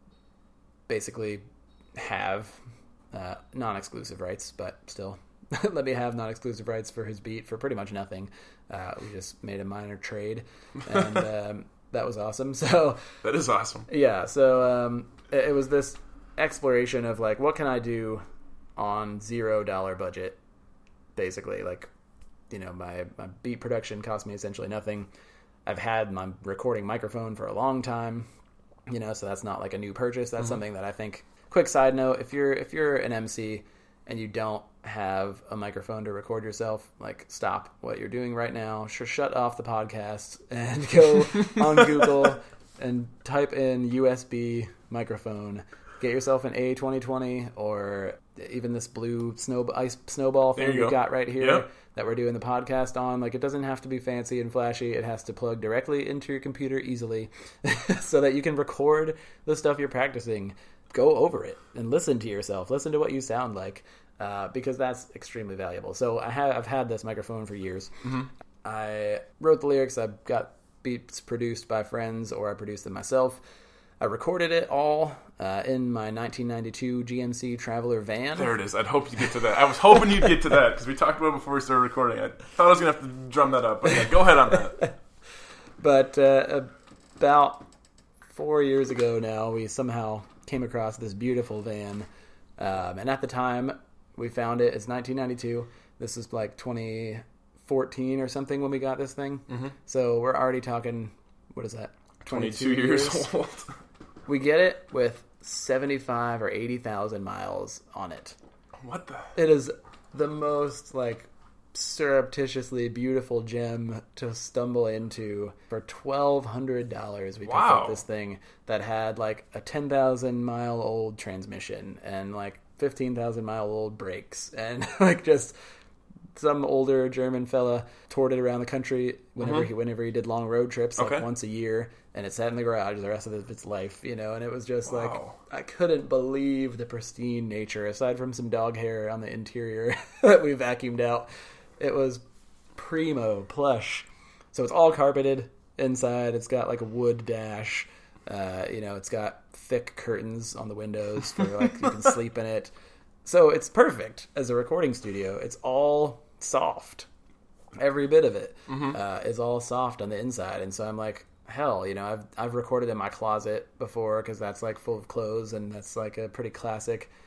basically have non-exclusive rights, but still let me have non-exclusive rights for his beat for pretty much nothing. We just made a minor trade, and that was awesome. So that is awesome. Yeah. So it was this exploration of like, what can I do on $0 budget, basically. Like, my beat production cost me essentially nothing. I've had my recording microphone for a long time, so that's not like a new purchase. That's something that I think. Quick side note: if you're an MC and you don't have a microphone to record yourself, like, stop what you're doing right now. Shut off the podcast and go on Google and type in USB microphone. Get yourself an A2020 or even this blue ice snowball thing you got right here that we're doing the podcast on. Like, it doesn't have to be fancy and flashy. It has to plug directly into your computer easily so that you can record the stuff you're practicing. Go over it and listen to yourself. Listen to what you sound like, because that's extremely valuable. So I've had this microphone for years. I wrote the lyrics. I've got beats produced by friends, or I produced them myself. I recorded it all in my 1992 GMC Traveler van. There it is. I'd hope you get to that. I was hoping you'd get to that because we talked about it before we started recording. I thought I was going to have to drum that up. But yeah, go ahead on that. But about 4 years ago now, we somehow came across this beautiful van. And at the time, we found it. It's 1992. This is like 2014 or something when we got this thing. So we're already talking, what is that? 22 years old. We get it with 75 or 80,000 miles on it. What the? It is the most like surreptitiously beautiful gem to stumble into. For $1,200, we picked up this thing that had like a 10,000 mile old transmission and like 15,000 mile old brakes, and like just some older German fella toured it around the country whenever he did long road trips, like once a year, and it sat in the garage the rest of its life, and it was just like, I couldn't believe the pristine nature, aside from some dog hair on the interior that we vacuumed out. It was primo plush. So it's all carpeted inside. It's got like a wood dash. It's got thick curtains on the windows for like you can sleep in it. So it's perfect as a recording studio. It's all soft. Every bit of it is all soft on the inside. And so I'm like, hell, I've recorded in my closet before because that's like full of clothes, and that's like a pretty classic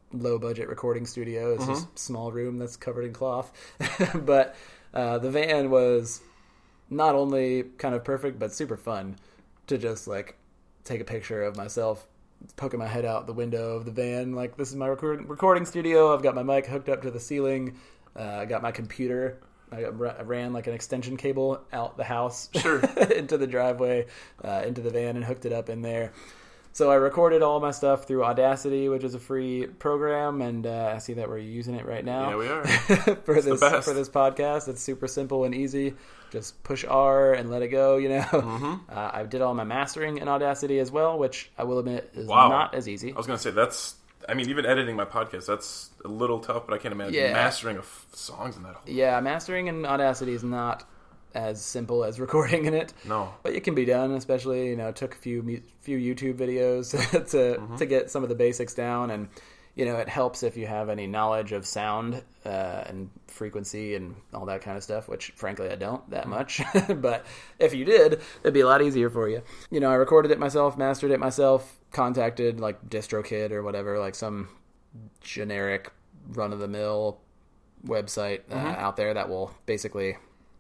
low budget recording studio. It's just a small room that's covered in cloth. But the van was not only kind of perfect, but super fun to just like take a picture of myself poking my head out the window of the van. Like, this is my recording studio. I've got my mic hooked up to the ceiling. I got my computer. I ran like an extension cable out the house into the driveway, into the van, and hooked it up in there. So I recorded all my stuff through Audacity, which is a free program, and I see that we're using it right now. Yeah, we are. for this podcast. It's super simple and easy. Just push R and let it go, you know. I did all my mastering in Audacity as well, which I will admit is not as easy. I was going to say, even editing my podcast, that's a little tough, but I can't imagine mastering of songs in that whole... Yeah, mastering in Audacity is not as simple as recording in it. No. But it can be done, especially, you know, it took a few YouTube videos to get some of the basics down, and, you know, it helps if you have any knowledge of sound and frequency and all that kind of stuff, which, frankly, I don't that much. But if you did, it'd be a lot easier for you. You know, I recorded it myself, mastered it myself, contacted, like, DistroKid or whatever, like some generic run-of-the-mill website out there that will basically...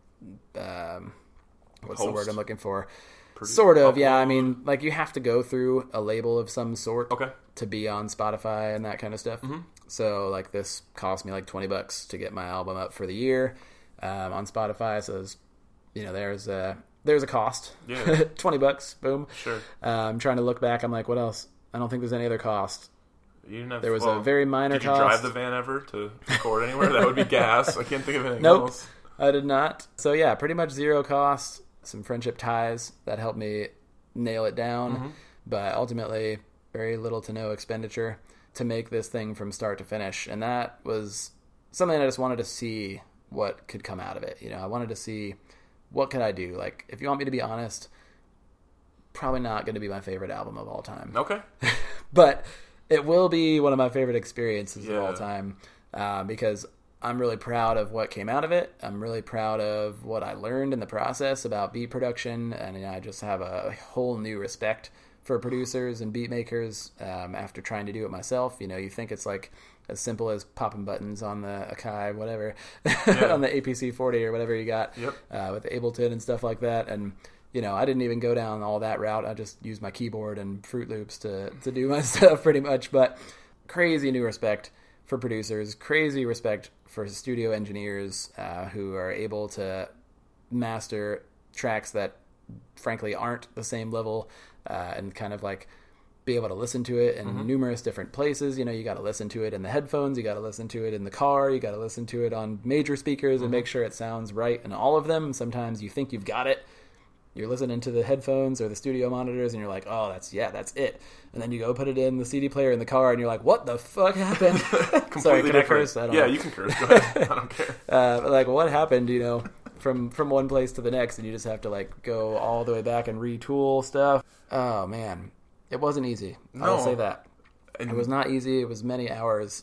what's the word I'm looking for? Sort of, yeah. I mean, like, you have to go through a label of some sort to be on Spotify and that kind of stuff. So, like, this cost me like $20 to get my album up for the year on Spotify. So, you know, there's a cost. Yeah. $20, boom. Sure. I'm trying to look back. I'm like, what else? I don't think there's any other cost. You didn't have, there was a very minor cost. Did you drive the van ever to record anywhere? That would be gas. I can't think of anything else. I did not. So yeah, pretty much zero cost, some friendship ties that helped me nail it down, but ultimately very little to no expenditure to make this thing from start to finish. And that was something I just wanted to see what could come out of it. You know, I wanted to see what could I do. Like, if you want me to be honest, probably not going to be my favorite album of all time. Okay. But it will be one of my favorite experiences of all time, because I'm really proud of what came out of it. I'm really proud of what I learned in the process about beat production, and you know, I just have a whole new respect for producers and beat makers after trying to do it myself. You know, you think it's like as simple as popping buttons on the Akai, whatever, on the APC 40 or whatever you got with Ableton and stuff like that. And, you know, I didn't even go down all that route. I just used my keyboard and Fruit Loops to do my stuff pretty much. But crazy new respect for producers, crazy respect for studio engineers who are able to master tracks that frankly aren't the same level and kind of like be able to listen to it in numerous different places. You know, you got to listen to it in the headphones, you got to listen to it in the car, you got to listen to it on major speakers and make sure it sounds right in all of them. Sometimes you think you've got it. You're listening to the headphones or the studio monitors and you're like, oh, that's it. And then you go put it in the CD player in the car and you're like, what the fuck happened? Sorry, can I curse? I don't know. You can curse. Go ahead. I don't care. Like, what happened, you know, from one place to the next, and you just have to like go all the way back and retool stuff. Oh, man. It wasn't easy. No. I'll say that. It was not easy. It was many hours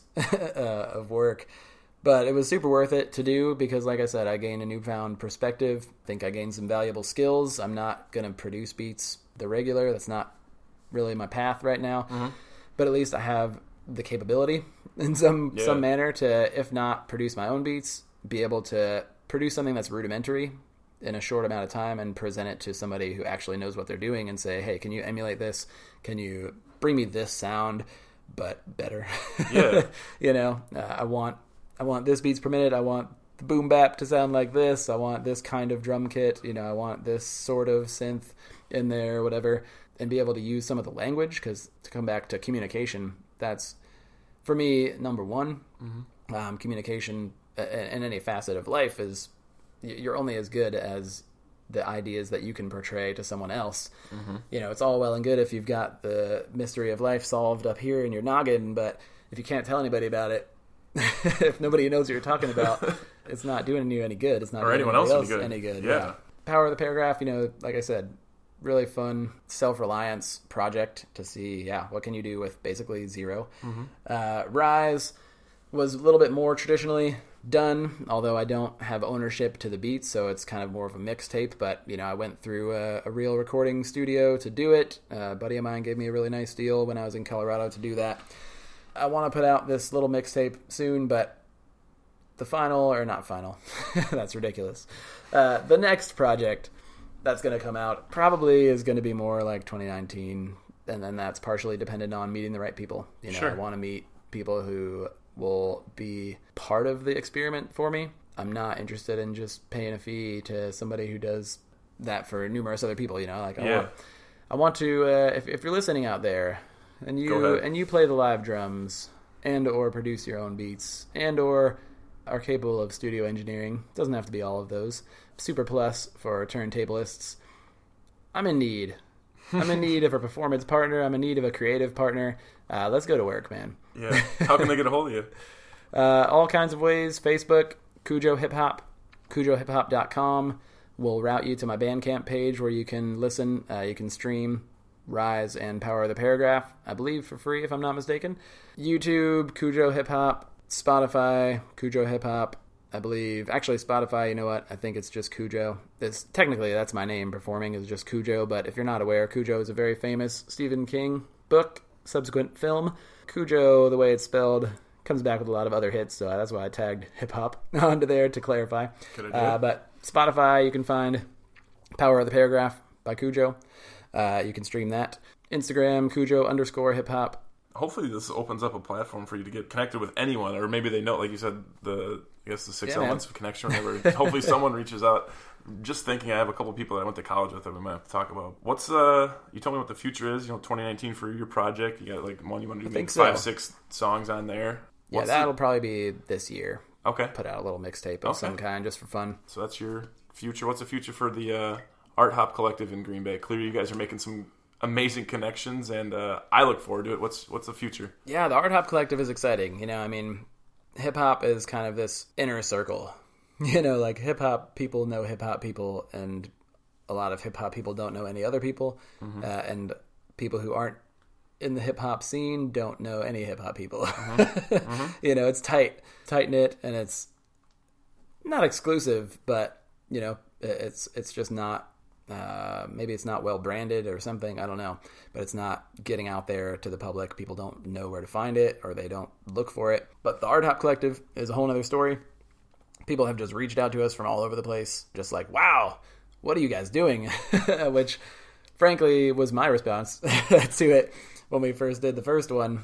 of work. But it was super worth it to do because, like I said, I gained a newfound perspective. I think I gained some valuable skills. I'm not going to produce beats the regular. That's not really my path right now. But at least I have the capability in some manner to, if not produce my own beats, be able to produce something that's rudimentary in a short amount of time and present it to somebody who actually knows what they're doing and say, hey, can you emulate this? Can you bring me this sound, but better? Yeah. You know, I want this beats per minute. I want the boom bap to sound like this. I want this kind of drum kit. You know, I want this sort of synth in there, whatever, and be able to use some of the language. Because to come back to communication, that's for me number one. Communication in any facet of life is you're only as good as the ideas that you can portray to someone else. You know, it's all well and good if you've got the mystery of life solved up here in your noggin, but if you can't tell anybody about it, if nobody knows what you're talking about, it's not doing you any good. It's not doing anyone else any good. Yeah. Power of the Paragraph, you know, like I said, really fun self-reliance project to see, what can you do with basically zero. Rise was a little bit more traditionally done, although I don't have ownership to the beats, so it's kind of more of a mixtape. But, you know, I went through a real recording studio to do it. A buddy of mine gave me a really nice deal when I was in Colorado to do that. I want to put out this little mixtape soon, but the final, or not final, that's ridiculous. The next project that's going to come out probably is going to be more like 2019, and then that's partially dependent on meeting the right people. You know, Sure. I want to meet people who will be part of the experiment for me. I'm not interested in just paying a fee to somebody who does that for numerous other people. You know, like I want to. If you're listening out there, and you play the live drums and or produce your own beats and or are capable of studio engineering, doesn't have to be all of those. Super plus for turntablists. I'm in need. I'm in need of a performance partner. I'm in need of a creative partner. Let's go to work, man. Yeah. How can they get a hold of you? All kinds of ways. Facebook, Cujo Hip Hop, CujoHipHop.com will route you to my Bandcamp page where you can listen. You can stream Rise and Power of the Paragraph, I believe for free if I'm not mistaken. YouTube, Cujo Hip Hop, Spotify, Cujo Hip Hop, I believe. Actually, Spotify, you know what? I think it's just Cujo. Technically, that's my name. Performing is just Cujo, but if you're not aware, Cujo is a very famous Stephen King book, subsequent film. Cujo, the way it's spelled, comes back with a lot of other hits, so that's why I tagged hip-hop onto there to clarify. Good idea. But Spotify, you can find Power of the Paragraph by Cujo. You can stream that. Instagram, Cujo_hip-hop. Hopefully this opens up a platform for you to get connected with anyone, or maybe they know, like you said, the 6 elements of connection or whatever. Hopefully someone reaches out. Just thinking, I have a couple people that I went to college with that we might have to talk about. What's you told me what the future is, 2019 for your project. You got like one you want to do, maybe 5-6 songs on there. Yeah, that'll probably be this year. Okay. Put out a little mixtape of some kind just for fun. So that's your future. What's the future for the Art Hop Collective in Green Bay? Clearly you guys are making some amazing connections, and I look forward to it. What's the future? Yeah, the Art Hop Collective is exciting. Hip hop is kind of this inner circle. Like hip hop people know hip hop people, and a lot of hip hop people don't know any other people, and people who aren't in the hip hop scene don't know any hip hop people. It's tight knit, and it's not exclusive, but it's just not. Maybe it's not well branded or something. I don't know, but it's not getting out there to the public. People don't know where to find it, or they don't look for it. But the Art Hop Collective is a whole other story. People have just reached out to us from all over the place, just like, wow, what are you guys doing? Which, frankly, was my response to it when we first did the first one.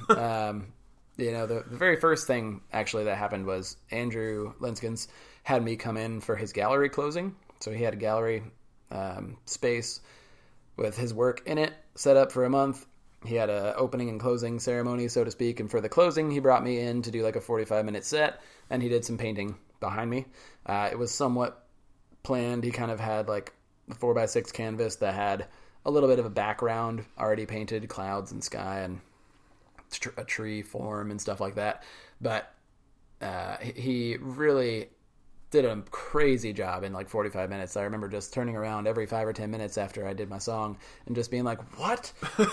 The very first thing, actually, that happened was Andrew Linskins had me come in for his gallery closing. So he had a gallery space with his work in it set up for a month. He had a opening and closing ceremony, so to speak, and for the closing he brought me in to do like a 45-minute set, and he did some painting behind me. It was somewhat planned. He kind of had like a 4x6 canvas that had a little bit of a background already painted, clouds and sky and a tree form and stuff like that, but he really did a crazy job in like 45 minutes. I remember just turning around every 5 or 10 minutes after I did my song and just being like, what?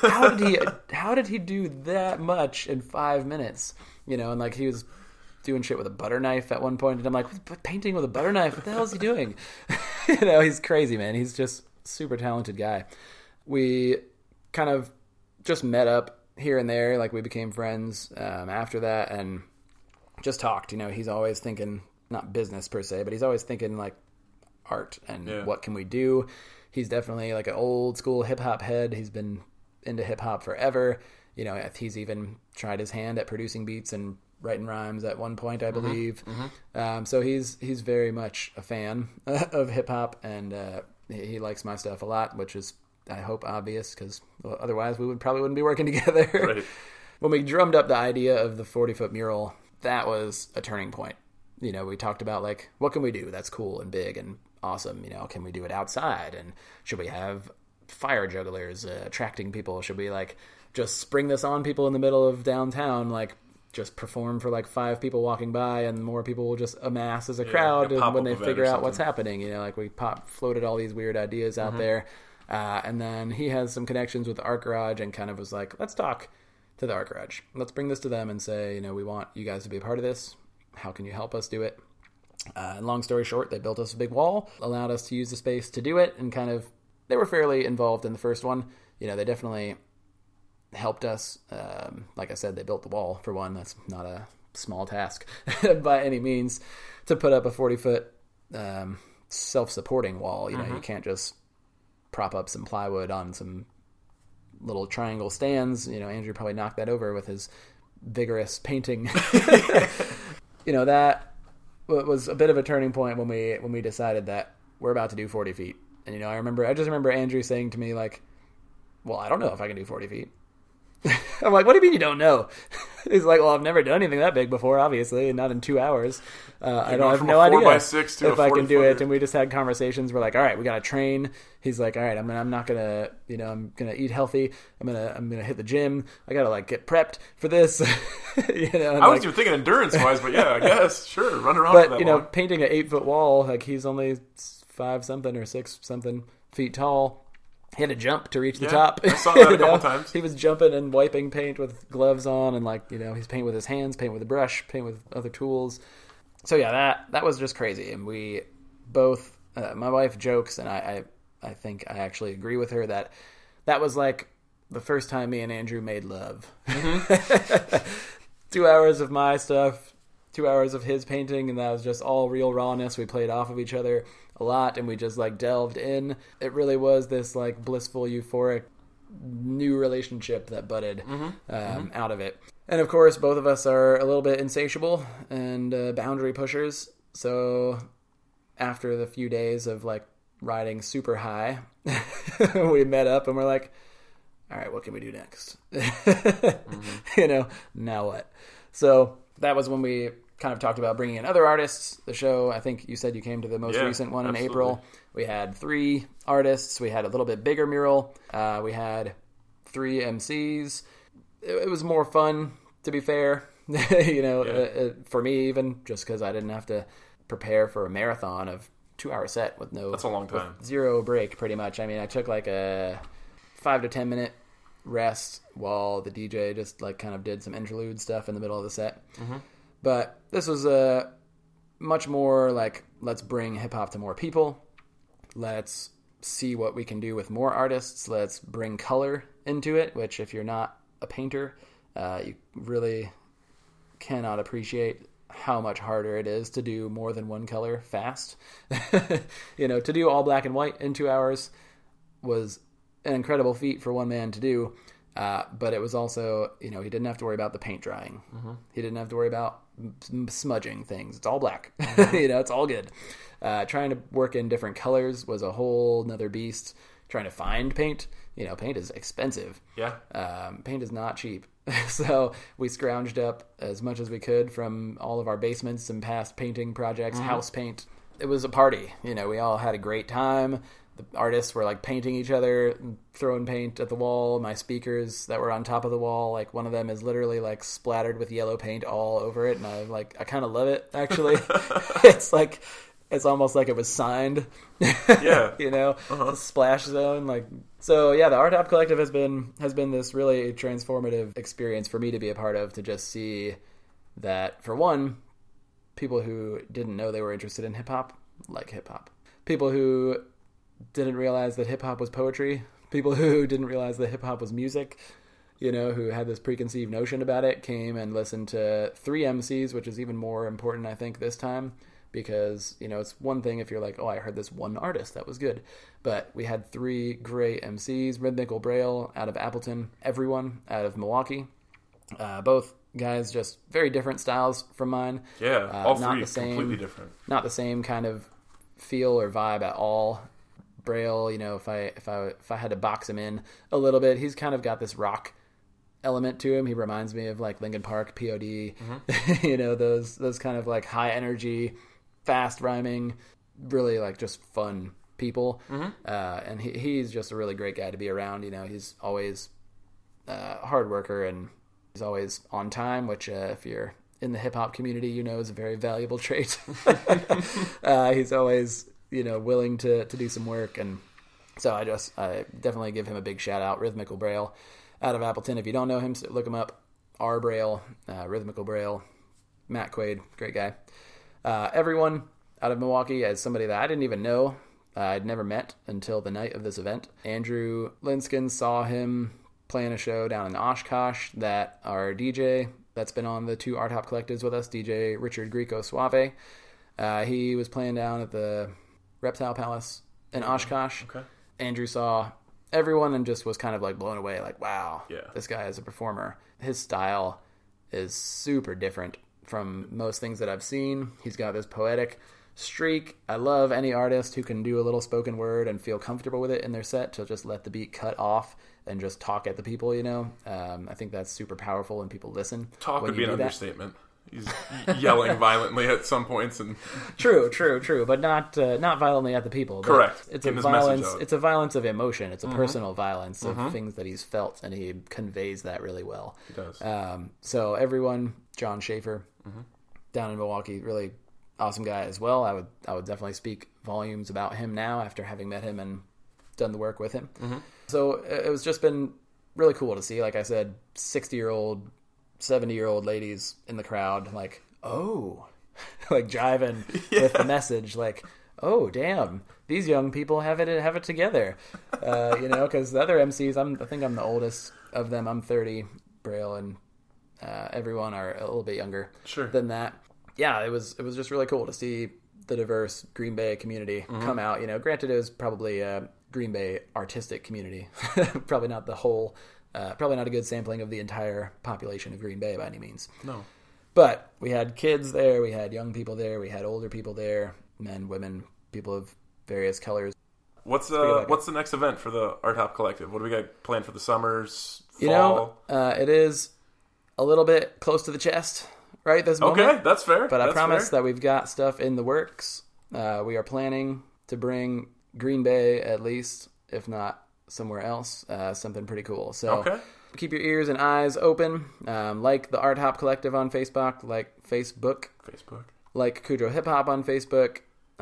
How did he do that much in 5 minutes? And like he was doing shit with a butter knife at one point, and I'm like, painting with a butter knife? What the hell is he doing? He's crazy, man. He's just super talented guy. We kind of just met up here and there, like we became friends after that, and just talked. He's always thinking, not business per se, but he's always thinking like art and what can we do. He's definitely like an old school hip hop head. He's been into hip hop forever. He's even tried his hand at producing beats and writing rhymes at one point, I believe. So he's very much a fan of hip hop, and he likes my stuff a lot, which is, I hope, obvious, because otherwise we probably wouldn't be working together. Right. When we drummed up the idea of the 40-foot mural, that was a turning point. We talked about like, what can we do that's cool and big and awesome? Can we do it outside? And should we have fire jugglers attracting people? Should we like just spring this on people in the middle of downtown, like just perform for like 5 people walking by, and more people will just amass as a crowd and when they figure out what's happening? Like we floated all these weird ideas out there. And then he has some connections with the Art Garage and kind of was like, let's talk to the Art Garage. Let's bring this to them and say, we want you guys to be a part of this. How can you help us do it? And long story short, they built us a big wall, allowed us to use the space to do it, and they were fairly involved in the first one. They definitely helped us. Like I said, they built the wall, for one. That's not a small task by any means, to put up a 40-foot self-supporting wall. You know, you can't just prop up some plywood on some little triangle stands. You know, Andrew probably knocked that over with his vigorous painting. You know, that was a bit of a turning point when we decided that we're about to do 40 feet. And, you know, I just remember Andrew saying to me, like, well, I don't know if I can do 40 feet. I'm like, what do you mean you don't know? He's like, well, I've never done anything that big before, obviously, and not in 2 hours. I have no idea if I can do it. And we just had conversations. We're like, all right, we got to train. He's like, all right, I'm not gonna, you know, I'm gonna eat healthy. I'm gonna hit the gym. I gotta like get prepped for this. You know, I was even thinking endurance wise, but yeah, I guess sure, run around. But for that you know, long. painting an 8-foot wall, like he's only 5 something or 6 something feet tall. He had to jump to reach the top. I saw that a couple times. He was jumping and wiping paint with gloves on, and like, you know, he's paint with his hands, paint with a brush, paint with other tools. So yeah, that was just crazy. And we both, my wife jokes, and I think I actually agree with her that was like the first time me and Andrew made love. 2 hours of my stuff, 2 hours of his painting, and that was just all real rawness. We played off of each other a lot, and we just like delved in. It really was this like blissful, euphoric new relationship that budded out of it. And of course, both of us are a little bit insatiable and boundary pushers. So after the few days of like riding super high, we met up and we're like, all right, what can we do next? You know, now what? So that was when we kind of talked about bringing in other artists. The show, I think you said you came to the most recent one in April. We had 3 artists. We had a little bit bigger mural. We had 3 MCs. It was more fun, to be fair, you know, for me even, just because I didn't have to prepare for a marathon of 2-hour set with That's a long time. Zero break, pretty much. I mean, I took like a 5 to 10 minute rest while the DJ just like kind of did some interlude stuff in the middle of the set. But this was a much more like, let's bring hip hop to more people. Let's see what we can do with more artists. Let's bring color into it, which if you're not a painter, you really cannot appreciate how much harder it is to do more than one color fast. You know, to do all black and white in 2 hours was an incredible feat for one man to do. But it was also, you know, he didn't have to worry about the paint drying. He didn't have to worry about smudging things. It's all black. You know, it's all good. Trying to work in different colors was a whole nother beast. Trying to find paint, you know, paint is expensive. Yeah. Paint is not cheap. So we scrounged up as much as we could from all of our basements and past painting projects, house paint. It was a party. You know, we all had a great time. The artists were like painting each other, throwing paint at the wall. My speakers that were on top of the wall, like one of them is literally like splattered with yellow paint all over it. And I kind of love it, actually. It's almost like it was signed. Yeah. You know, a splash zone. Like, so yeah, the Art Hop Collective has been this really transformative experience for me to be a part of, to just see that, for one, people who didn't know they were interested in hip hop like hip hop. People who didn't realize that hip hop was poetry. People who didn't realize that hip hop was music, you know, who had this preconceived notion about it, came and listened to 3 MCs, which is even more important, I think, this time. Because, you know, it's one thing if you're like, oh, I heard this one artist, that was good. But we had 3 great MCs, Rhythmical Braille out of Appleton, Everyone out of Milwaukee. Both guys just very different styles from mine. Yeah, all 3 completely different. Not the same kind of feel or vibe at all. Braille, you know, if I had to box him in a little bit, he's kind of got this rock element to him. He reminds me of like Linkin Park, POD, you know, those kind of like high energy, fast rhyming, really like just fun people. And he's just a really great guy to be around. You know, he's always a hard worker and he's always on time, which if you're in the hip hop community, you know, is a very valuable trait. He's always, you know, willing to do some work. And so I definitely give him a big shout out. Rhythmical Braille out of Appleton. If you don't know him, look him up. R. Braille, Rhythmical Braille, Matt Quaid, great guy. Everyone out of Milwaukee, as somebody that I didn't even know. I'd never met until the night of this event. Andrew Linskin saw him playing a show down in Oshkosh that our DJ that's been on the 2 Art Hop collectives with us, DJ Richard Greco Suave, he was playing down at the Reptile Palace in Oshkosh. Okay. Andrew saw everyone and just was kind of like blown away, like, wow, Yeah. this guy is a performer. His style is super different from most things that I've seen. He's got this poetic streak. I love any artist who can do a little spoken word and feel comfortable with it in their set to just let the beat cut off and just talk at the people, you know. I think that's super powerful when people listen. Talk when would be you an do that. understatement. He's yelling violently at some points, and True, but not violently at the people. But Correct. It's Get a his message violence. out. It's a violence of emotion. It's a personal violence of things that he's felt, and he conveys that really well. he does. So everyone, John Schaefer, down in Milwaukee, really awesome guy as well. I would definitely speak volumes about him now after having met him and done the work with him. So it was just been really cool to see. Like I said, 60-year-old, 70-year-old ladies in the crowd, like, oh, like jiving with the message, like, oh, damn, these young people have it together, you know, because the other MCs, I think I'm the oldest of them. I'm 30, Braille and everyone are a little bit younger Sure. than that. Yeah, it was just really cool to see the diverse Green Bay community come out. You know, granted, it was probably a Green Bay artistic community, probably not the whole. Probably not a good sampling of the entire population of Green Bay by any means. No. But we had kids there, we had young people there, we had older people there, men, women, people of various colors. What's the next event for the Art Hop Collective? What do we got planned for the summers, fall? You know, it is a little bit close to the chest right this moment. Okay, that's fair. But that's I promise fair. that we've got stuff in the works. We are planning to bring Green Bay, at least, if not somewhere else, something pretty cool. So Okay. keep your ears and eyes open. Like the Art Hop Collective on Facebook, like Facebook, like Kudrow Hip Hop on Facebook.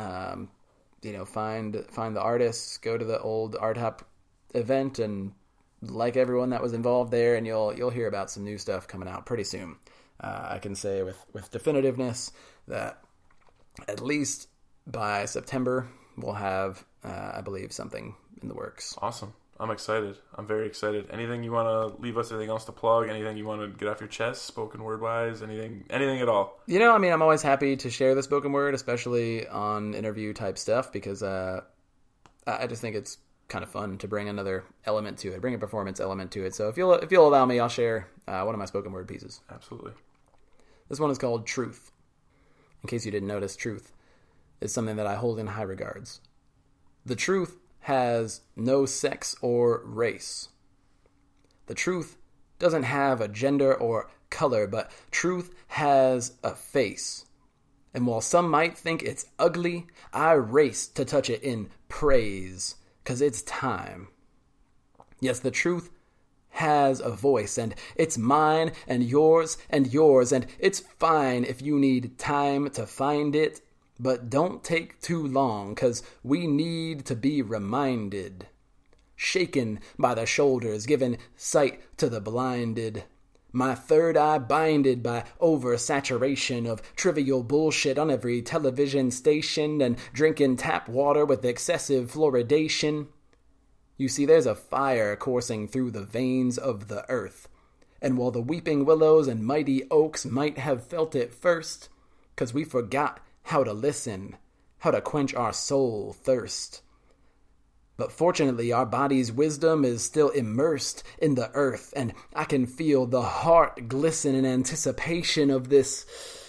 You know, find the artists, go to the old Art Hop event, and like everyone that was involved there, and you'll hear about some new stuff coming out pretty soon. I can say with definitiveness that at least by September we'll have, I believe, something in the works. Awesome. I'm excited. I'm very excited. Anything you want to leave us? Anything else to plug? Anything you want to get off your chest, spoken word wise? Anything at all? You know, I mean, I'm always happy to share the spoken word, especially on interview type stuff, because I just think it's kind of fun to bring another element to it, bring a performance element to it. So if you'll allow me, I'll share one of my spoken word pieces. Absolutely. This one is called Truth. In case you didn't notice, truth is something that I hold in high regards. The truth has no sex or race. The truth doesn't have a gender or color, but truth has a face. And while some might think it's ugly, I race to touch it in praise, 'cause it's time. Yes, the truth has a voice, and it's mine and yours, and it's fine if you need time to find it. But don't take too long, 'cause we need to be reminded. Shaken by the shoulders, given sight to the blinded. My third eye binded by oversaturation of trivial bullshit on every television station, and drinking tap water with excessive fluoridation. You see, there's a fire coursing through the veins of the earth. And while the weeping willows and mighty oaks might have felt it first, 'cause we forgot how to listen, how to quench our soul thirst. But fortunately, our body's wisdom is still immersed in the earth, and I can feel the heart glisten in anticipation of this.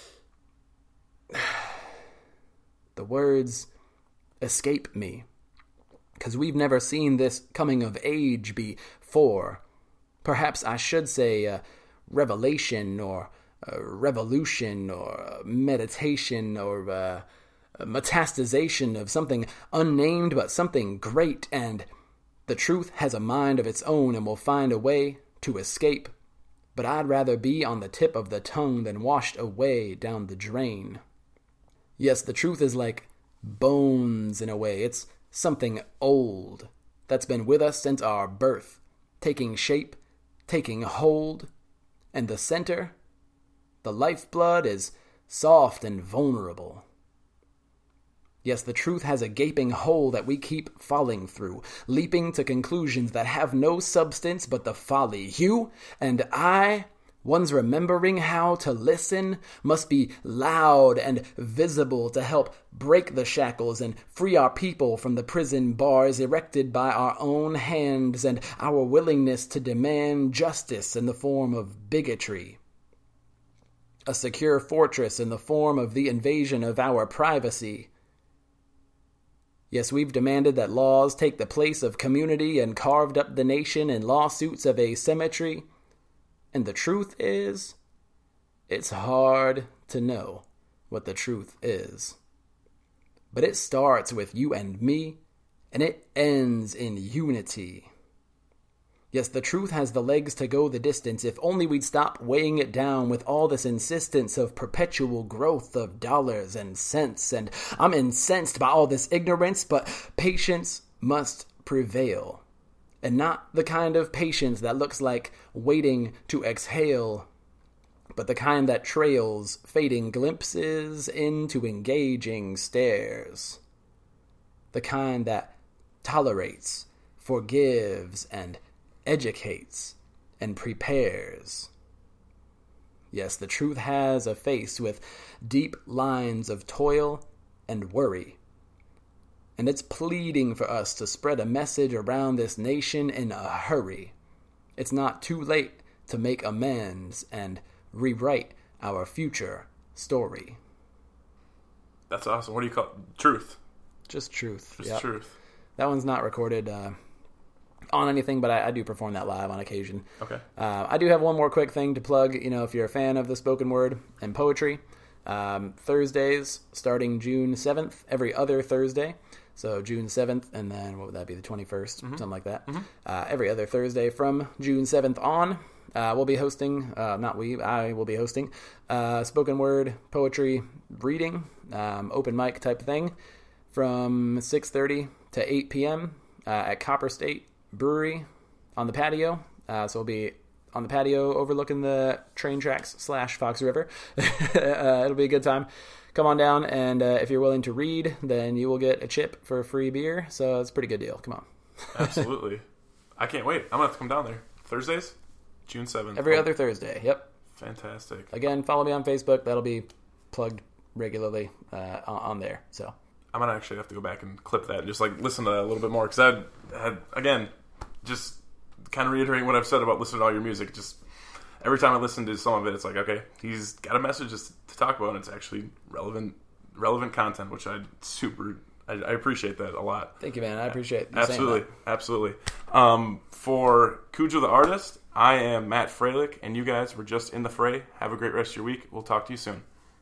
The words escape me, 'cause we've never seen this coming of age before. Perhaps I should say a revelation, or a revolution, or a meditation, or a metastasization of something unnamed but something great, and the truth has a mind of its own and will find a way to escape. But I'd rather be on the tip of the tongue than washed away down the drain. Yes, the truth is like bones in a way. It's something old that's been with us since our birth, taking shape, taking hold, and the center, the lifeblood, is soft and vulnerable. Yes, the truth has a gaping hole that we keep falling through, leaping to conclusions that have no substance but the folly. You and I, ones remembering how to listen, must be loud and visible to help break the shackles and free our people from the prison bars erected by our own hands and our willingness to demand justice in the form of bigotry. A secure fortress in the form of the invasion of our privacy. Yes, we've demanded that laws take the place of community and carved up the nation in lawsuits of asymmetry. And the truth is, it's hard to know what the truth is. But it starts with you and me, and it ends in unity. Yes, the truth has the legs to go the distance if only we'd stop weighing it down with all this insistence of perpetual growth of dollars and cents. And I'm incensed by all this ignorance, but patience must prevail. And not the kind of patience that looks like waiting to exhale, but the kind that trails fading glimpses into engaging stares. The kind that tolerates, forgives, and educates, and prepares. Yes, the truth has a face with deep lines of toil and worry. And it's pleading for us to spread a message around this nation in a hurry. It's not too late to make amends and rewrite our future story. That's awesome. What do you call it? Truth? Just truth. Just truth. That one's not recorded on anything, but I do perform that live on occasion. Okay. I do have one more quick thing to plug. If you're a fan of the spoken word and poetry, Thursdays starting June 7th, every other Thursday. So June 7th, and then what would that be, the 21st? Something like that. Every other Thursday from June 7th on, we'll be hosting, I will be hosting spoken word poetry reading, open mic type thing from 6:30 to 8 p.m. At Copper State Brewery on the patio. So we'll be on the patio overlooking the train tracks / Fox River. It'll be a good time. Come on down, and if you're willing to read, then you will get a chip for a free beer. So it's a pretty good deal. Come on. Absolutely. I can't wait. I'm going to have to come down there. Thursdays? June 7th. Every other Thursday. Yep. Fantastic. Again, follow me on Facebook. That'll be plugged regularly on there. So I'm going to actually have to go back and clip that and just listen to that a little bit more. Because I had, again, just kind of reiterating what I've said about listening to all your music. Just every time I listen to some of it, it's like, okay, he's got a message to talk about, and it's actually relevant content, which I appreciate that a lot. Thank you, man. I appreciate you absolutely, absolutely. For Cujo the artist, I am Matt Freilich, and you guys were just in the fray. Have a great rest of your week. We'll talk to you soon.